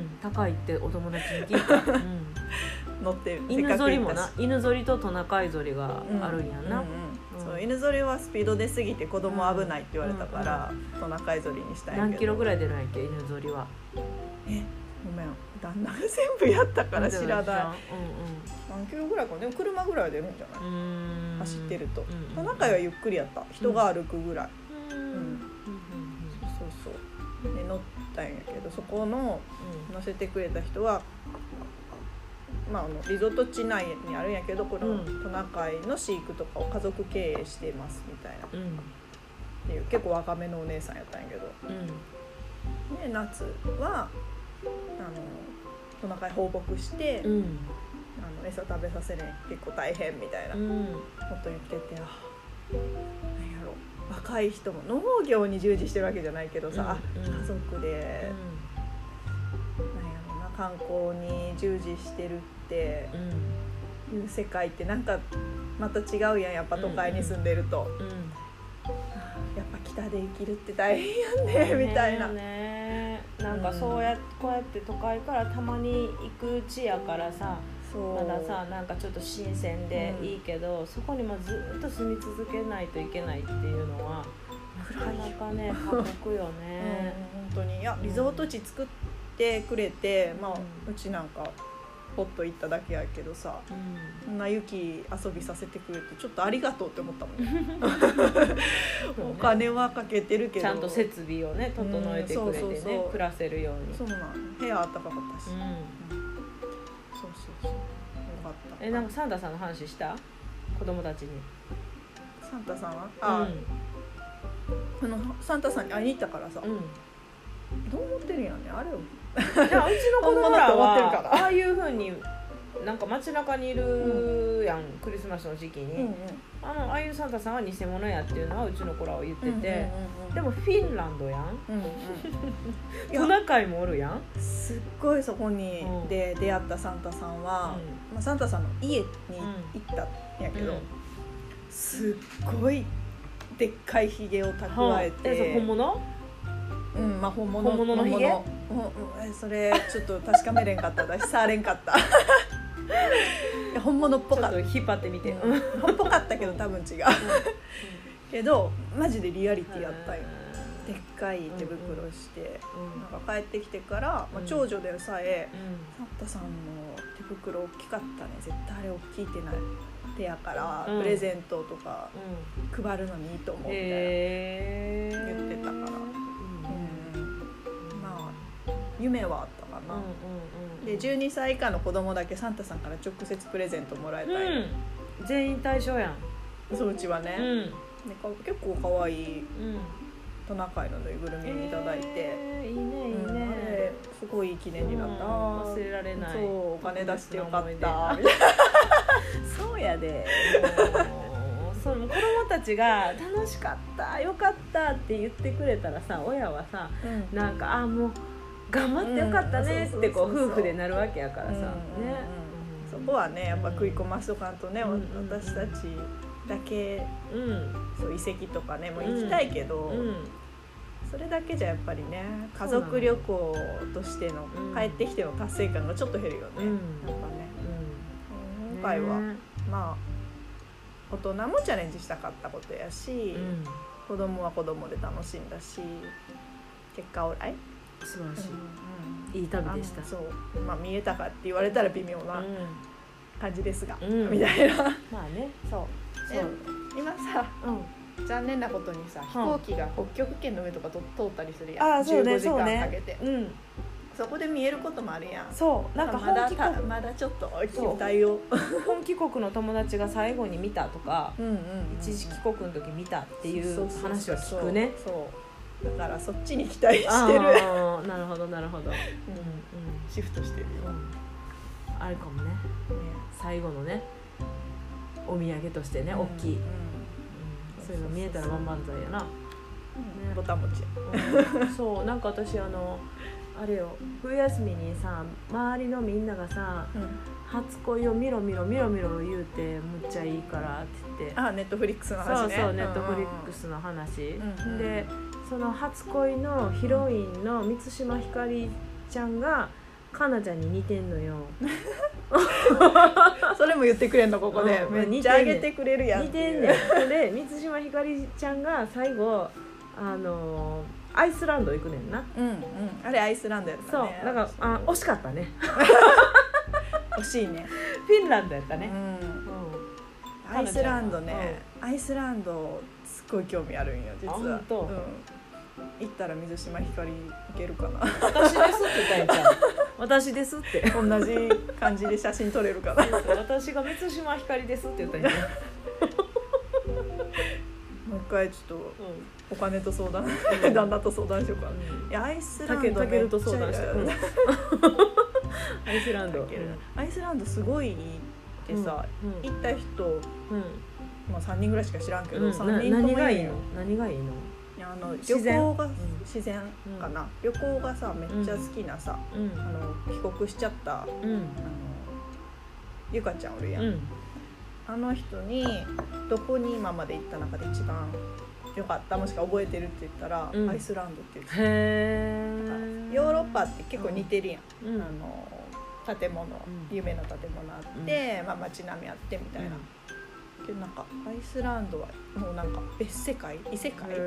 高いってお友達に聞いた、うん乗ってる犬ぞりもな犬ぞりとトナカイぞりがあるんやな、うんうんうん、そう犬ぞりはスピード出過ぎて子供危ないって言われたから、うんうん、トナカイぞりにしたんやけど何キロぐらい出るんやっけ犬ぞりはえごめん旦那が全部やったから知らない、うんうん、何キロぐらいかでも車ぐらいは出るんじゃない走ってると、うんうん、トナカイはゆっくりやった人が歩くぐらい、うんうんうん、そうそうそうで乗ったんやけどそこの乗せてくれた人はまあ、あのリゾート地内にあるんやけどこのトナカイの飼育とかを家族経営してますみたいな、うん、っていう結構若めのお姉さんやったんやけど、うん、で夏はあのトナカイ放牧して、うん、あの餌食べさせるの結構大変みたいなこと言ってて、うん、何やろ若い人も農業に従事してるわけじゃないけどさ、うん、家族で、うん、何やろな観光に従事してるっていう世界ってなんかまた違うやんやっぱ都会に住んでると、うんうん、やっぱ北で生きるって大変やんねみたいな、 ね、なんかそうやってこうやって都会からたまに行く地やからさまださなんかちょっと新鮮でいいけど、うん、そこにもずっと住み続けないといけないっていうのはなかなかね過酷よね、 うん、本当にいやリゾート地作ってくれて、まあ、うちなんかポッと行っただけやけどさ、うん、そんな雪遊びさせてくれてちょっとありがとうって思ったもんねお金はかけてるけどちゃんと設備をね整えてくれてね、うん、そうそうそう暮らせるようにそうなん部屋あったかかったし、うんうん、そうそうそうよかったえなんかサンダさんの話した子供たちに。 サンタさんはあ、うん、あのサンタさんに会いに行ったからさ、うん、どう思ってるんやねあれを。 いやうちの子供らはああいう風になんか街中にいるやん、うん、クリスマスの時期に、うんうん、あのああいうサンタさんは偽物やっていうのはうちの子らは言ってて、うんうんうんうん、でもフィンランドやん、うんうん、トナカイもおるやん。 すっごいそこにで出会ったサンタさんは、うんまあ、サンタさんの家に行ったんやけど、うん、すっごいでっかいひげを蓄えて、 はあ、え本物？ うんまあ、本物本物のひげ、 それちょっと確かめれんかった私触れんかった本物っぽかった。 ちょっと引っ張ってみて、 うん、本っぽかったけど多分違う、うん、けどマジでリアリティやったよ。でっかい手袋して、うん、なんか帰ってきてから、まあ、長女でさえ、うん、サンタさんの手袋大きかったね、絶対あれ大きいってない手やから、うん、プレゼントとか配るのにいいと思うみたいな、えー、言ってたから、うんうん、まあ夢はあったかな、うんうんうん、でじゅうにさい以下の子供だけサンタさんから直接プレゼントもらえたり、 うん、全員対象やん。 そううちはね、うん、で結構かわいい、うんトナカイのぬいぐるみをいただいて、 えー、いいねいいね、うん、あれすごいいい記念になった、うん、 忘れられない。 そうお金出してよかったみたいなそうやでもうその子供たちが楽しかったよかったって言ってくれたらさ親はさ、うん、なんかあもう頑張ってよかったねってこう夫婦でなるわけやからさ、うん、ね、 うん、そこはねやっぱ食い込ましとかんとね、うん、私たちだけ、うん、そう遺跡とかねもう行きたいけど、うんうん、それだけじゃやっぱりね家族旅行としての、うん、帰ってきての達成感がちょっと減るよね、うん、なんかね、うん、今回は、ね、まあ大人もチャレンジしたかったことやし、うん、子供は子供で楽しんだし結果オーライ素晴らしい、うんうん、いい旅でした。 そう、まあ、見えたかって言われたら微妙な感じですが、うん、みたいなまあねそうそう今さ、うん、残念なことにさ飛行機が北極圏の上とかと通ったりするやん、 あそうね、 じゅうごじかんかけてそ,、ねうん、 そこで見えることもあるやん。 そうなんかまだたまだちょっと期待を本帰国の友達が最後に見たとか、うんうんうんうん、一時帰国の時見たっていう話は聞くね。 そうだからそっちに期待してる。 あなるほどなるほど、うんうん、 シフトしてるよ、うん、 あるかも ね, ね最後のねお土産としてね、うん、大きい、うんうん、そういうの見えたら万々歳やな、ね、 ぼたもち、 うん、そうなんか私あのあれよ冬休みにさ周りのみんながさ、うん、初恋を見ろ見ろ見ろ見ろ言うてむっちゃいいからって言ってあネットフリックスの話ねそうそうネットフリックスの話、うんうん、でその初恋のヒロインの満島ひかりちゃんがかなちゃんに似てんのよそれも言ってくれんのここで、うん、めっちゃ上げてくれるやん似てんねんで満島ひかりちゃんが最後あのアイスランド行くねんな、 うんうん、あれアイスランドやったね。 そうだからあ惜しかったね惜しいねフィンランドやったね、 うんうん、アイスランドね、うん、アイスランドすっごい興味あるんよ実は。本当、うん行ったら水島ひかりいけるかな私ですって言ったんやん私ですって同じ感じで写真撮れるかな私が水島ひかりですって言ったんやんもう一回ちょっとお金と相談、うん、旦那と相談しようかな、うん、いやアイスランドたけると相談した、うん、アイスランドアイスランドすごいってさ、うんうん、行った人、うんまあ、さんにんぐらいしか知らんけど、うん、さんにんともいいの。 何がいいの何がいいのあの旅行が自然かな、うん、旅行がさめっちゃ好きなさ、うん、あの帰国しちゃった、うん、あのゆかちゃんおるやん、うん、あの人にどこに今まで行った中で一番良かったもしくは覚えてるって言ったら、うん、アイスランドって言ってた。へーヨーロッパって結構似てるやん、うん、あの建物、有名な建物あって、うんまあ、街並みあってみたいな、けどなんかアイスランドはもうなんか別世界異世界みたい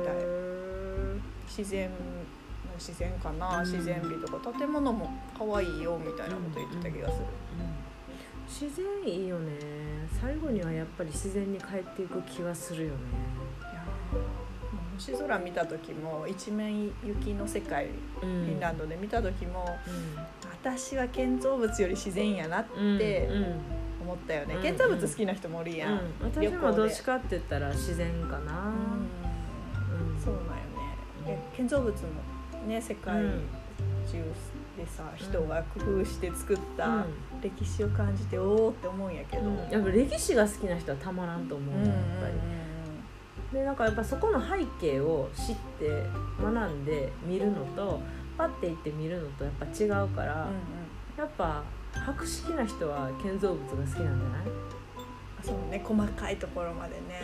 自然自然かな、うん、自然美とか建物も可愛いよみたいなこと言ってた気がする、 うんうん、自然いいよね。最後にはやっぱり自然に帰っていく気がするよね。 いや星空見た時も一面雪の世界、うん、フィンランドで見た時も、うん、私は建造物より自然やなって、うんうん思ったよね、 うん、 建造物好きな人もおるやん、うん、 私もどっちかって言ったら自然かな、うんうん、 そうなんよね、うん、建造物もね世界中でさ、うん、人が工夫して作った歴史を感じておーって思うんやけど、うん、 やっぱ歴史が好きな人はたまらんと思う、うん、やっぱりでなんかやっぱそこの背景を知って学んで見るのとパッて行って見るのとやっぱ違うから、うんうん、やっぱ博識な人は建造物が好きなんじゃない？ そうね、細かいところまでね、 うん、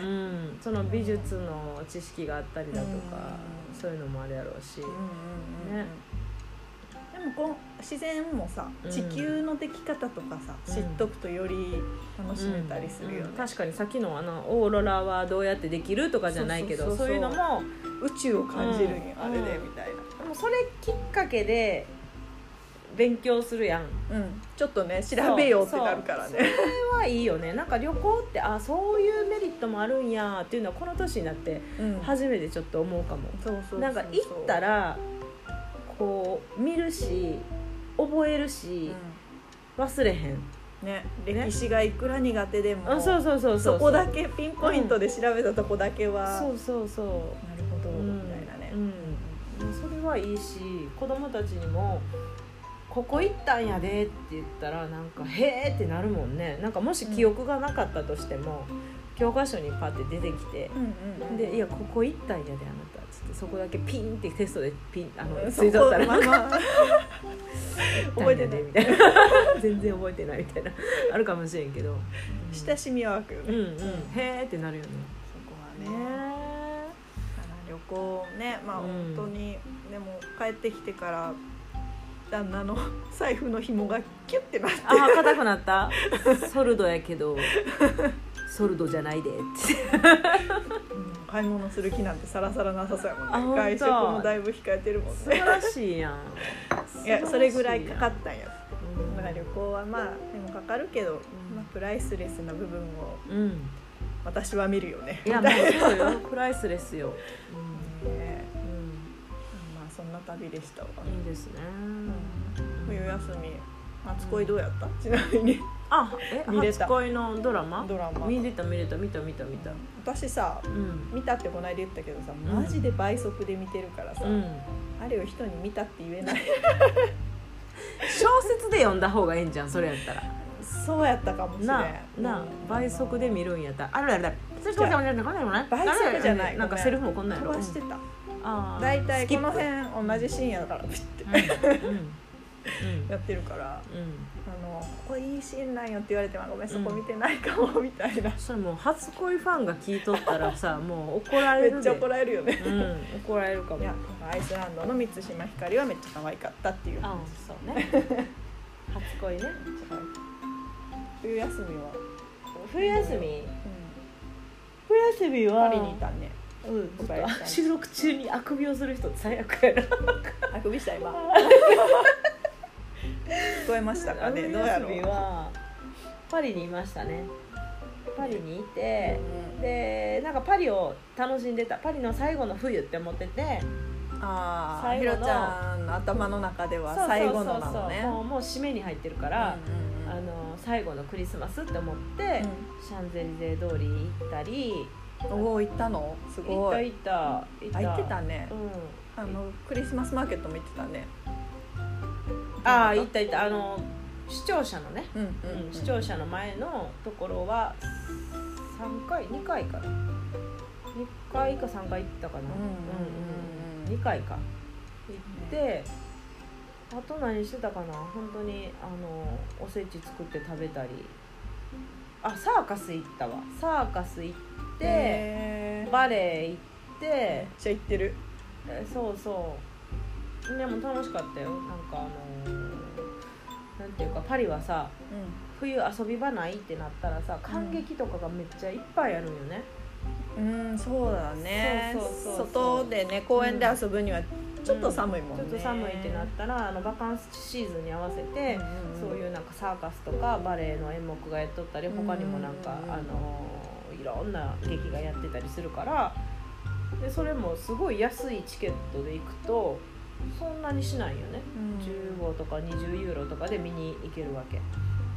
その美術の知識があったりだとか、うん、そういうのもあるやろうし、うんうんうんね、 でもこう自然もさ、地球のでき方とかさ、うん、知っとくとより楽しめたりするよね、うんうん、 確かにさっきのあのオーロラはどうやってできるとかじゃないけど、そうそうそうそう、そういうのも宇宙を感じるんよ、うん、あれでみたいな、でもそれきっかけで勉強するやん、 うん、ちょっとね調べようってなるからね。 そ, そ, それはいいよね。なんか旅行ってあそういうメリットもあるんやっていうのはこの年になって初めてちょっと思うかも、うん、そうそうそうそう、なんか行ったらこう見るし覚えるし、うん、忘れへんね、歴史がいくら苦手でも、 ね、そうそうそうそう、 そこだけピンポイントで調べたとこだけは、 うん、そうそうそう、なるほど、うん、みたいなね、 うんうん、それはいいし子供たちにもここ行ったんやでって言ったらなんかへーってなるもんね。なんかもし記憶がなかったとしても、うん、教科書にパッて出てきて、うんうんうん、でいやここ行ったんやであなたつってそこだけピンってテストでピンあのついとったら、まあまあ、覚えてないみたいな全然覚えてないみたいなあるかもしれんけど、うん、 親しみは湧くよね、うんうん、 へーってなるよね。 そこはね、旅行ね、まあ、うん、本当にでも帰ってきてから旦那の財布の紐がキュッてなって、 ああ硬くなったソルドやけどソルドじゃないでって、うん、 買い物する気なんてさらさらなさそうやもんね。外食もだいぶ控えてるもんね。 素晴らしいやんいやそれぐらいかかったんや、うん、だから旅行はまあでもかかるけど、うんまあ、プライスレスな部分を、うん、私は見るよね。 いやもうそうよプライスレスよ、うんね、 そんな旅でしたわ。 いいですね、 うん、冬休み初恋どうやった、うん、ちなみにあえ初恋のドラマドラマ見れた見れた見た見た見た。 私さ、うん、見たってこないで言ったけどさ、マジで倍速で見てるからさ、うん、あれを人に見たって言えない小説で読んだ方がええんじゃんそれやったら。 そうやったかもしれんなな、うん、倍速で見るんやったらあれあれあれ倍速じゃないなんかセルフもこんなんやろ飛ばしてた。だいたいこの辺同じシーンやからピッて、うんうん、やってるから、うん、あのここいいシーンなんよって言われてもごめんそこ見てないかもみたいな、 それもう初恋ファンが聞いとったらさもう怒られるでめっちゃ怒られるよね、 うん、怒られるかも。 いやアイスランドの満島ひかりはめっちゃ可愛かったっていう。 あそうね初恋ね。 冬休みは冬休み、うん、冬休みはパリにいたね。 うん、収録中にあくびをする人最悪やなあくびした今聞こえましたかね。どうやろう。 冬休みはパリにいましたね。パリにいて、うん、でなんかパリを楽しんでた。パリの最後の冬って思ってて、 ああひろちゃんの頭の中では最後のなのね。 もうもう締めに入ってるから、うんうんうん、あの最後のクリスマスって思って、うん、シャンゼリゼ通り行ったり。 おお行ったのすごい。 行った行った行ってたね、うん、あのクリスマスマーケットも行ってたね。 ああ行った行った。あの視聴者のね、うんうんうん、視聴者の前のところはさんかいにかいかなにかいかさんかい行ったかな、うんうんうん、にかいか行って、うん、あと何してたかな。本当にあのおせち作って食べたり、あサーカス行ったわ。サーカス行ってバレエ行ってめっちゃ行ってる。 えそうそうでも楽しかったよ。なんかあのー、なんていうかパリはさ、うん、冬遊び場ないってなったらさ観劇とかがめっちゃいっぱいあるんよね。 うんそうだね。そうそうそうそう外でね公園で遊ぶにはちょっと寒いもんね、 うん、ちょっと寒いってなったらあのバカンスシーズンに合わせて、うんうん、そういうなんかサーカスとかバレエの演目がやっとったり他にもなんか、うんうん、あのいろんな劇がやってたりするからでそれもすごい安いチケットで行くとそんなにしないよね、うん、じゅうごとかにじゅうユーロとかで見に行けるわけ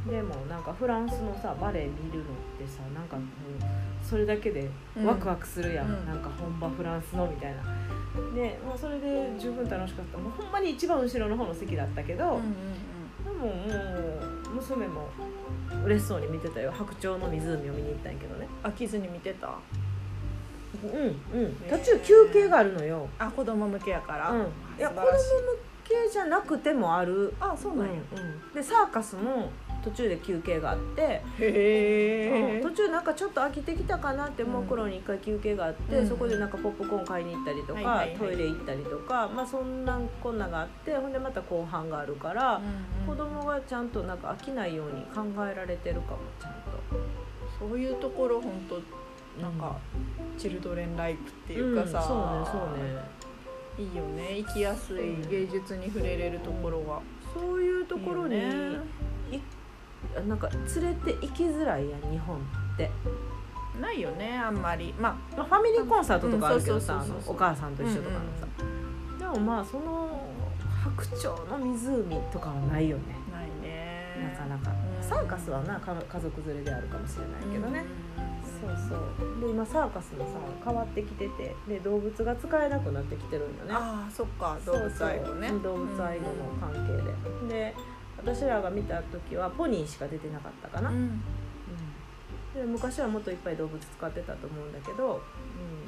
でもなんかフランスのさバレエ見るのってさなんかもうそれだけでワクワクするやん、うん、なんか本場フランスのみたいなで、まあ、それで十分楽しかった。もうほんまに一番後ろの方の席だったけど、うんうんうん、でももう娘も嬉しそうに見てたよ。白鳥の湖を見に行ったんやけどね。 飽きずに見てた。 うんうん途中休憩があるのよ。 あ子供向けやから、うん、 いや子供向けじゃなくてもある。 あそうなんや、 うんうん、でサーカスも途中で休憩があって、 へ、 うん、途中なんかちょっと飽きてきたかなって思う頃に一回休憩があって、うん、そこでなんかポップコーン買いに行ったりとか、はいはいはい、トイレ行ったりとか、まあ、そんなこんながあって、ほんでまた後半があるから、うんうん、子供がちゃんとなんか飽きないように考えられてるかも。ちゃんとそういうところ本当なんか、うん、チルドレンライクっていうかさ、うん、 そうねそうねいいよね。生きやすい芸術に触れれるところが、 うん、そういうところにいいよね。なんか連れて行きづらいやん日本ってないよねあんまり、まあ、 まあファミリーコンサートとかあるけどさお母さんと一緒とかのさ、うんうん、でもまあその白鳥の湖とかはないよね。 ないねなかなか、うん、サーカスはな家族連れであるかもしれないけどね、うん、そうそうで今サーカスもさ変わってきててで動物が使えなくなってきてるんよね。 ああそっか動物愛護ね。 そうそう動物愛護の関係で、うん、で私らが見た時はポニーしか出てなかったかな、うんうん、で昔はもっといっぱい動物使ってたと思うんだけど、うん、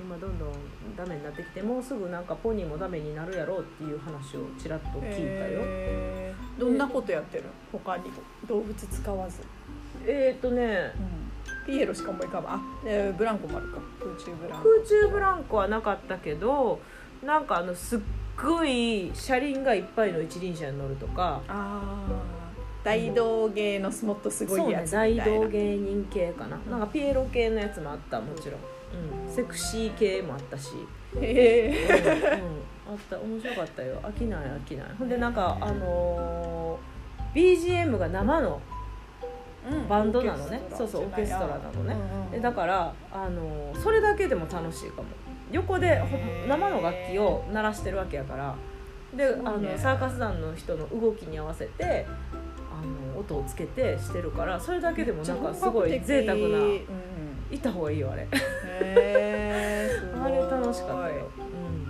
今どんどんダメになってきてもうすぐなんかポニーもダメになるやろうっていう話をちらっと聞いたよ。 へーどんなことやってる他に動物使わず。 えーっとね、 うん、ピエロしか思い浮かばあ、えー、ブランコもあるか。空中ブランコ空中ブランコはなかったけどなんかあのすっすごい車輪がいっぱいの一輪車に乗るとか、 あ大道芸のもっとすごいやつみたいな、 そうね、大道芸人系かな、なんかピエロ系のやつもあったもちろん、うん、セクシー系もあったし、 へえ、 うんうん、あった面白かったよ。飽きない飽きない。ほんでなんかあのー、ビージーエム が生のバンドなのね、うん、そうそうオーケストラなのね、うんうん、だから、あのー、それだけでも楽しいかも。横で生の楽器を鳴らしてるわけやからで、あのサーカス団の人の動きに合わせてあの音をつけてしてるからそれだけでもなんかすごい贅沢な、うん、行った方がいいよあれ。 へーあれ楽しかったよ、 うん、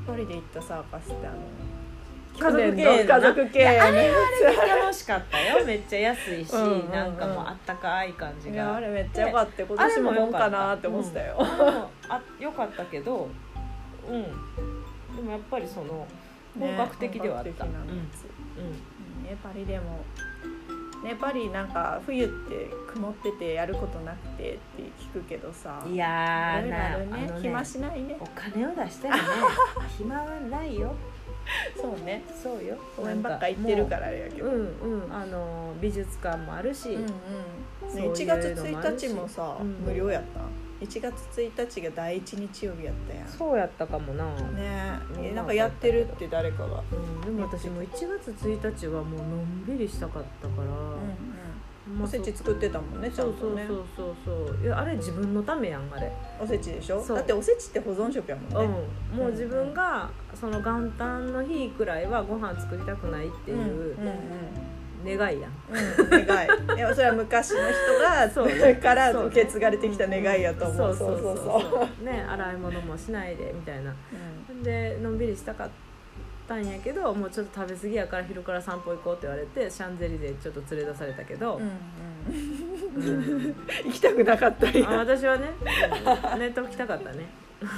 パリで行ったサーカスってあの家族系家族系あれはあれで楽しかったよ。めっちゃ安いし、うんうんうん、なんかもうあったかい感じが。 いやあれめっちゃ良かった。今年も本かなって思ってたよ。 うん、あ良かったけど、うん、でもやっぱりその本格的ではあった。ね、本格的なやつ、うんうんね、パリでもねパリなんか冬って曇っててやることなくてって聞くけどさ。 いやーなるね、暇しないね。 お金を出したらね暇はないよ。 そうね、 そうよ。 公園ばっか行ってるからあれやけど、 うんうん、あの美術館もあるし、うんうんね、いちがつついたちもさ、うん、無料やった。いちがつついたちが第一日曜日やったやん。 そうやったかもな。 ねえ、なんかやってるって誰かが。 うん、でも私もいちがつついたちはもうのんびりしたかったから。うんうん、おせち作ってたもんね、ちゃんとね。 そうそうそうそう。いやあれ自分のためやんあれ。 おせちでしょ。だっておせちって保存食やもんね。 うん、もう自分がその元旦の日くらいはご飯作りたくないっていう。うんうんうん願いやん、 うん、願い。いやそれは昔の人がそれから受け継がれてきた願いやと思う。 そうそうそうそうね、洗い物もしないでみたいな、うん、でのんびりしたかったんやけどもうちょっと食べ過ぎやから昼から散歩行こうって言われてシャンゼリゼちょっと連れ出されたけど、うんうんうん、 行きたくなかったんや。 あ私はねネタ行きたかったね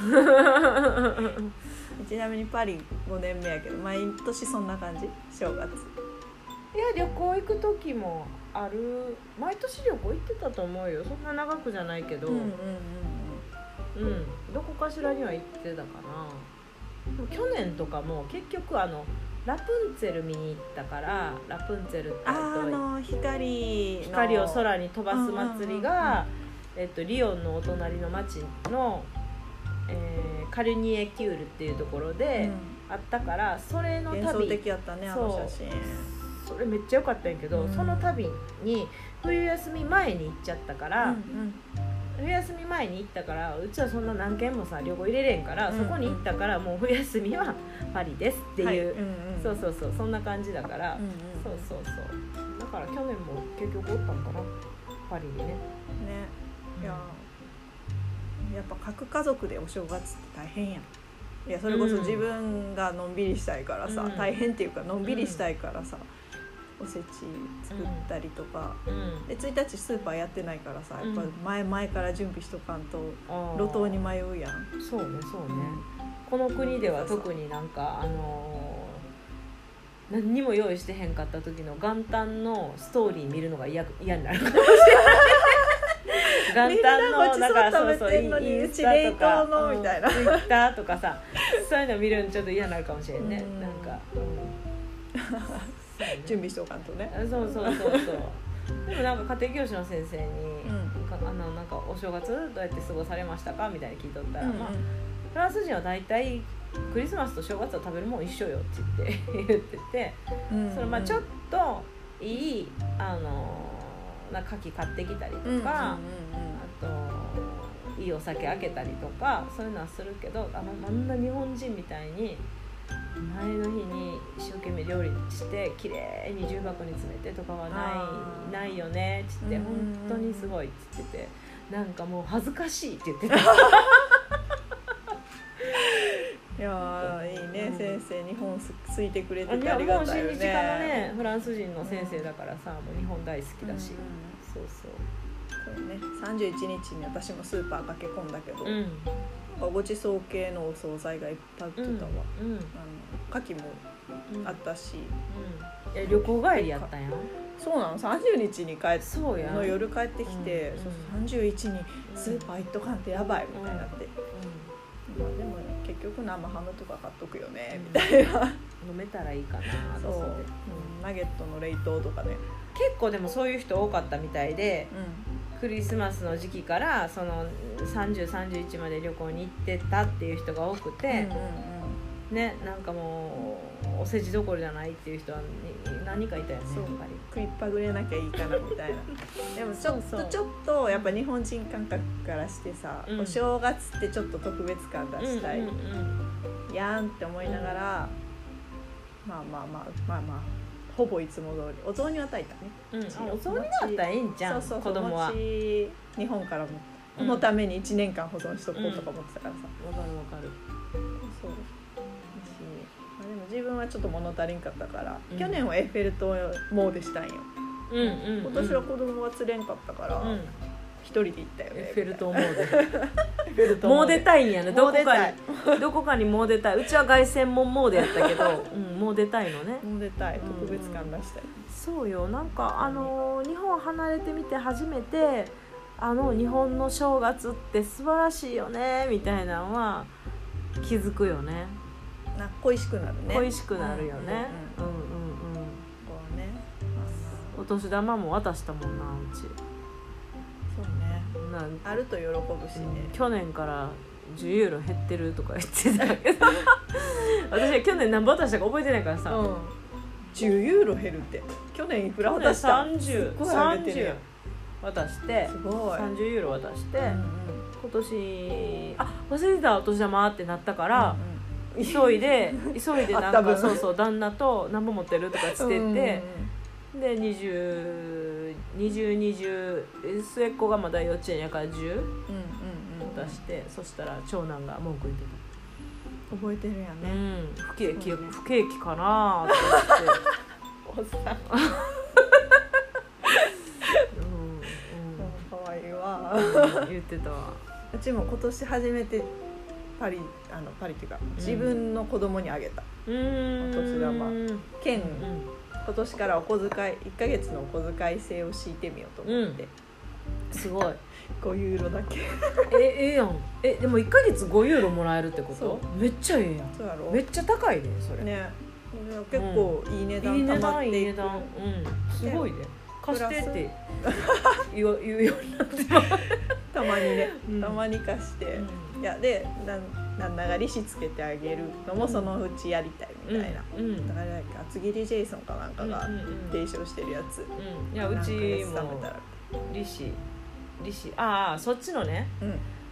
ちなみにパリごねんめやけど毎年そんな感じ正月。 いや旅行行く時もある。毎年旅行行ってたと思うよ。そんな長くじゃないけど、うんうんうんうん、どこかしらには行ってたかな。でも去年とかも結局あのラプンツェル見に行ったからラプンツェルってあの光の光を空に飛ばす祭りが、えっと、リヨンのお隣の町の、えー、カルニエキュールっていうところであったから、うん、それの旅幻想的やったねあの写真。 それめっちゃ良かったんやけど、うん、その旅に冬休み前に行っちゃったから、うんうん、冬休み前に行ったからうちはそんな何件もさ旅行入れれんから、うんうん、そこに行ったからもう冬休みはパリですっていう、はいうんうん、そうそうそうそんな感じだから、うんうん、そうそうそうだからから去年も結局おったんかなパリにね。 ね、いや、やっぱ各家族でお正月って大変やん。いやそれこそ自分がのんびりしたいからさ、うん、大変っていうかのんびりしたいからさ、うん、おせち作ったりとか、うん、でついたちスーパーやってないからさ、やっぱ前前から準備しとかんと路頭に迷うやん。 そうねそうね、この国では特になんかあのー、何にも用意してへんかった時の元旦のストーリー見るのが嫌になるかもしれない元旦のなんかそうそうインスタとかのみたいな、 ツイッターとかさそういうの見るのちょっと嫌になるかもしれんね、んなんか、うんね、 準備しておかんとね。 そうそうそうそうでもなんか家庭教師の先生に、うん、あのなんかお正月どうやって過ごされましたかみたいに聞いとったら、うんうん、まあ、フランス人は大体クリスマスと正月は食べるもん一緒よって言って言ってて、うんうん、そのまあちょっといいあのなんか牡蠣買ってきたりとか、うんうんうんうん、あといいお酒開けたりとかそういうのはするけど、あのあんな日本人みたいに前の日に一生懸命料理してきれいに重箱に詰めてとかはないないよねって言って、本当にすごいって言ってて、なんかもう恥ずかしいって言ってたいやいいね、うん、先生日本好いてくれててありがたいよね。 もう親日家のねフランス人の先生だからさ、うん、もう日本大好きだし、うん、そうそうそうね、さんじゅういちにちに私もスーパー駆け込んだけど、うん、ごちそう系のお惣菜がいっぱい売ってたわ、うんうん、あの牡蠣もあったし、 うん、いや旅行帰りやったんやん。 そうなの、さんじゅうにちに帰っての夜帰ってきて、うん、そうさんじゅういちにスーパー行っとかんってやばいみたいになって、うんうん、まあ、でも結局生ハムとか買っとくよね、うん、みたいな飲めたらいいかなそう、うん、ナゲットの冷凍とかね。 結構でもそういう人多かったみたいで、うん、クリスマスの時期からそのさんじゅう、さんじゅういちまで旅行に行ってたっていう人が多くて、うんうんうん、ね、なんかもうおせちどころじゃないっていう人は何かいたよね。 そう、やっぱり食いっぱぐれなきゃいいかなみたいなでもちょっとそうそうちょっとやっぱ日本人感覚からしてさ、うん、お正月ってちょっと特別感出したい、うんうんうん、やんって思いながら、まあまあまあまあまあほぼいつも通りお雑煮は炊いたね、 うん、お雑煮だったらいいんじゃん。そうそうそう、子供は日本からもこのためにいちねんかん保存しとこうとか思ってたからさ。 わ、うん、かるわかる。 そうし、まあ、でも自分はちょっと物足りんかったから、うん、去年はエッフェル塔もでしたんよ、うんうんうん、今年は子供は釣れんかったから、うん、一人で行ったよね。 エッフェル塔モーデモーデたいんやね。どこかにどこかにモーデたい。うちは凱旋門モーデやったけど、うん、モーデたいのね。 モーデたい、特別感出したい、 うん、そうよ。なんかあの日本離れてみて初めてあの日本の正月って素晴らしいよねみたいなのは気づくよね。 な恋しくなるね。 恋しくなるよね。うんうんうん。 そうね。 お年玉も渡したもんな、うち。 そうね。あると喜ぶしね、 うん、去年からじゅうユーロ減ってるとか言ってたけど私は去年何ぼ渡したか覚えてないからさ、うん、 じゅうユーロ減るって去年いくら渡した？ さんじゅう、さんじゅう渡してすごいさんじゅうユーロ渡して、うんうん、今年あ忘れてたお年玉ってなったから、うんうん、急いで急いでなんかそうそう旦那と何本持ってるとかつってて、うんうんうん、でにじゅう、にじゅう、にじゅう末っ子がまだ幼稚園やからじゅう、うんうんうん、出してそしたら長男が文句言ってた。覚えてるやね、 うん、不景気、ね、不景気かなって言っておっさんかわいいわ、 うん、言ってたわ。 うちも今年初めてパリあのパリっていうか、うん、自分の子供にあげたお年玉兼、うん、今年からお小遣いいっかげつのお小遣い制を敷いてみようと思って、 うん、すごいごユーロだけえええやん。えでもいっかげつごユーロもらえるってこと？めっちゃええやん。 そうやろ。 めっちゃ高いねそれね。結構いい値段たまっていく、 いい値段、うん、すごいね。貸してって言う言うようになってたまにね、うん、たまに貸して、うん、いやで旦那が利子つけてあげるのもそのうちやりたいみたいな、うんうん、だからなんか厚切りジェイソンかなんかが提唱してるやつ、うんうん、いやうちも利子利子ああそっちのね、うん、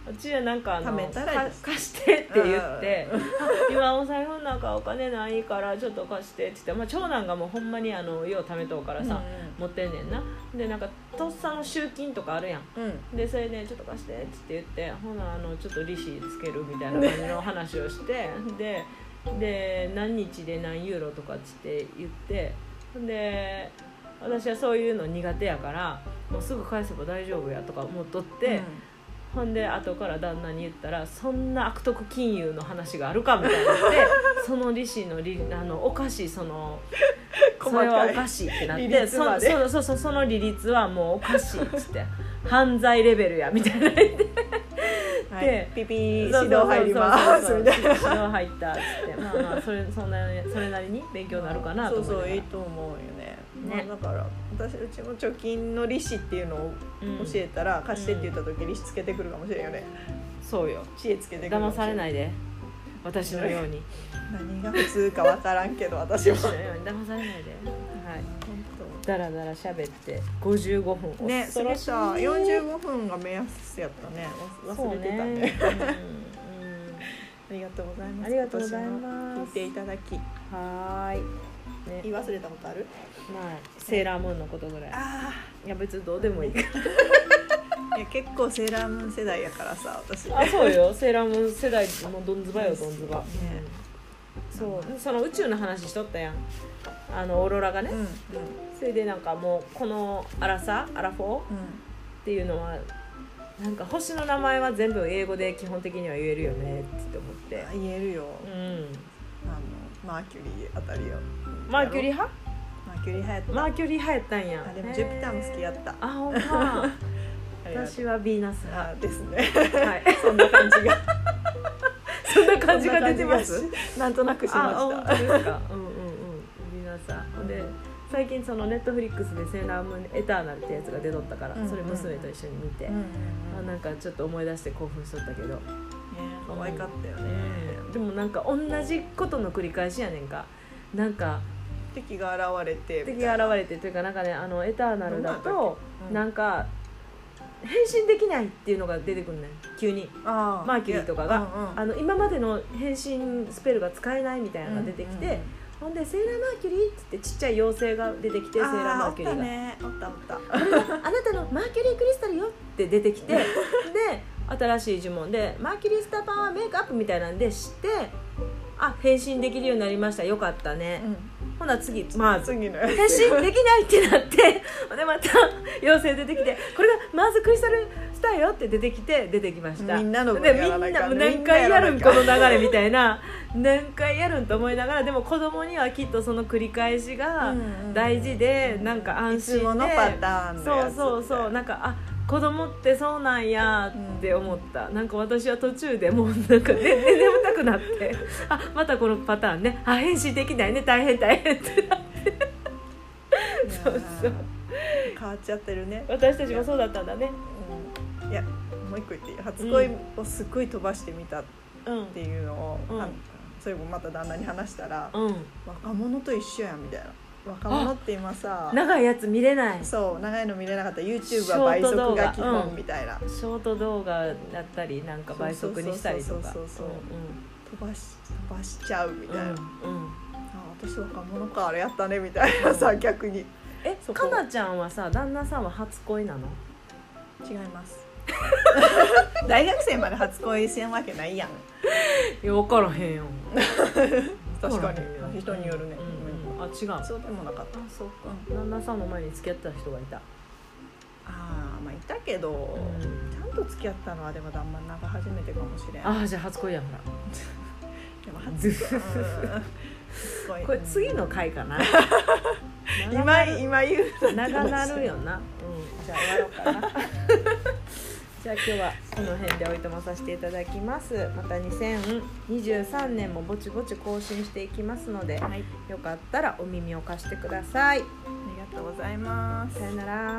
うちはなんかあの貯めたらいいです貸してって言って今お財布の中お金ないからちょっと貸してって言って、まあ、長男がもうほんまにあのよう貯めとうからさ、うんうん、持ってんねんな。でなんかとっさの集金とかあるやん、うん、でそれでちょっと貸してって言ってほなあのちょっと利子つけるみたいな感じの話をしてでで何日で何ユーロとかって言ってで私はそういうの苦手やからもうすぐ返せば大丈夫やとか思っとって、うん、ほんで後から旦那に言ったらそんな悪徳金融の話があるかみたいになってその利子の利あのおかしいそのそれはおかしいってなってそそそそその利率はもうおかしいっつって犯罪レベルやみたいな言ってはい、ピピー指導入りますみたいな指導入ったっつってまあまあそれそんなそれなりに勉強になるかなと思ってそうそういいと思うよね。ね、まあ、だから私うちも貯金の利子っていうのを教えたら、うん、貸してって言った時利子つけてくるかもしれんよね、 うん、そうよ知恵つけてくるかもしれん。 騙されないで私のように何が普通か分からんけど私も私のように騙されないで、はい、だらだら喋ってごじゅうごふんね、過ぎたよんじゅうごふんが目安やったね。忘れてたね、ねうんうん、ありがとうございます。 ありがとうございます。 聞いていただきはい、ね、 言い忘れたことある？ まあセーラームーンのことぐらい。あいや別にどうでもいいからいや結構セーラームーン世代やからさ私。 あそうよセーラームーン世代もうどんずばよどんずば、ね、そうその宇宙の話しとったやんあのオーロラがね、うんうん、それでなんかもうこのアラサアラフォー、うん、っていうのはなんか星の名前は全部英語で基本的には言えるよねって思って言えるよ、 うん、 あのマーキュリーあたりよ。 マーキュリー派？ マーキュリー派やった。 マーキュリー派やったんや。 あでもジュピターも好きやった。 あほんま私はヴィーナス派ですね。 はいそんな感じがそんな感じが出てます。 なんとなくしました。 あ本当ですか。うんうんうんヴィーナス派で最近そのネットフリックスでセーラームーンエターナルってやつが出とったから、うんうん、それ娘と一緒に見て、うんうんうん、なんかちょっと思い出して興奮しとったけど、ね、 可愛かったよね、 うん、でもなんか同じことの繰り返しやねんか。なんか敵が現れて敵が現れてというかなんかねあのエターナルだとなんか変身できないっていうのが出てくるね急にマーキュリーとかが、うんうん、あの今までの変身スペルが使えないみたいなのが出てきて、うんうんうん、ほんでセーラーマーキュリーって言ってちっちゃい妖精が出てきてセーラーマーキュリーがねおったおったあなたのマーキュリークリスタルよって出てきてで新しい呪文でマーキュリースターパワーメイクアップみたいなんでしてあ変身できるようになりましたよかったね、うん、ほな次まず次の変身できないってなってでまた妖精出てきてこれがマーズクリスタルスターよって出てきて出てきました。 みんなの分やらないかんね。何回やるんこの流れみたいな何回やるんと思いながらでも子供にはきっとその繰り返しが大事で、うんうん、なんか安心でいつものパターンのやつそうそうそうなんかあ子供ってそうなんやって思った、うん、なんか私は途中でもうなんか、ね、眠たくなってあまたこのパターンねあ変身できないね大変大変ってなってそうそう変わっちゃってるね私たちもそうだったんだね、 うん、いやもう一個言っていい初恋をすっごい飛ばしてみたっていうのを、うん、それもまた旦那に話したら、うん、若者と一緒やんみたいな若者って今さ長いやつ見れないそう長いの見れなかった YouTube は倍速が基本みたいな、 うん、ショート動画だったりなんか倍速にしたりとか飛ばし飛ばしちゃうみたいな、うんうん、あ私若者かあれやったねみたいなさ、うん、逆にえかなちゃんはさ旦那さんは初恋なの？ 違います大学生まで初恋せんわけないやんいや分からへんよ確かに人によるね、うんあ違うそうでもなかった。 あそうか、うん、旦那さんの前に付き合った人がいた。 ああまあいたけど、うん、ちゃんと付き合ったのはでも旦那が初めてかもしれん。 ああじゃあ初恋やほらでも初恋これ次の回かな今今言う長なるよな、うん、じゃあ終わろうかなじゃあ今日はこの辺でおいとまさせていただきます。またにせんにじゅうさんねんもぼちぼち更新していきますので、はい、よかったらお耳を貸してください。ありがとうございます。 さよなら。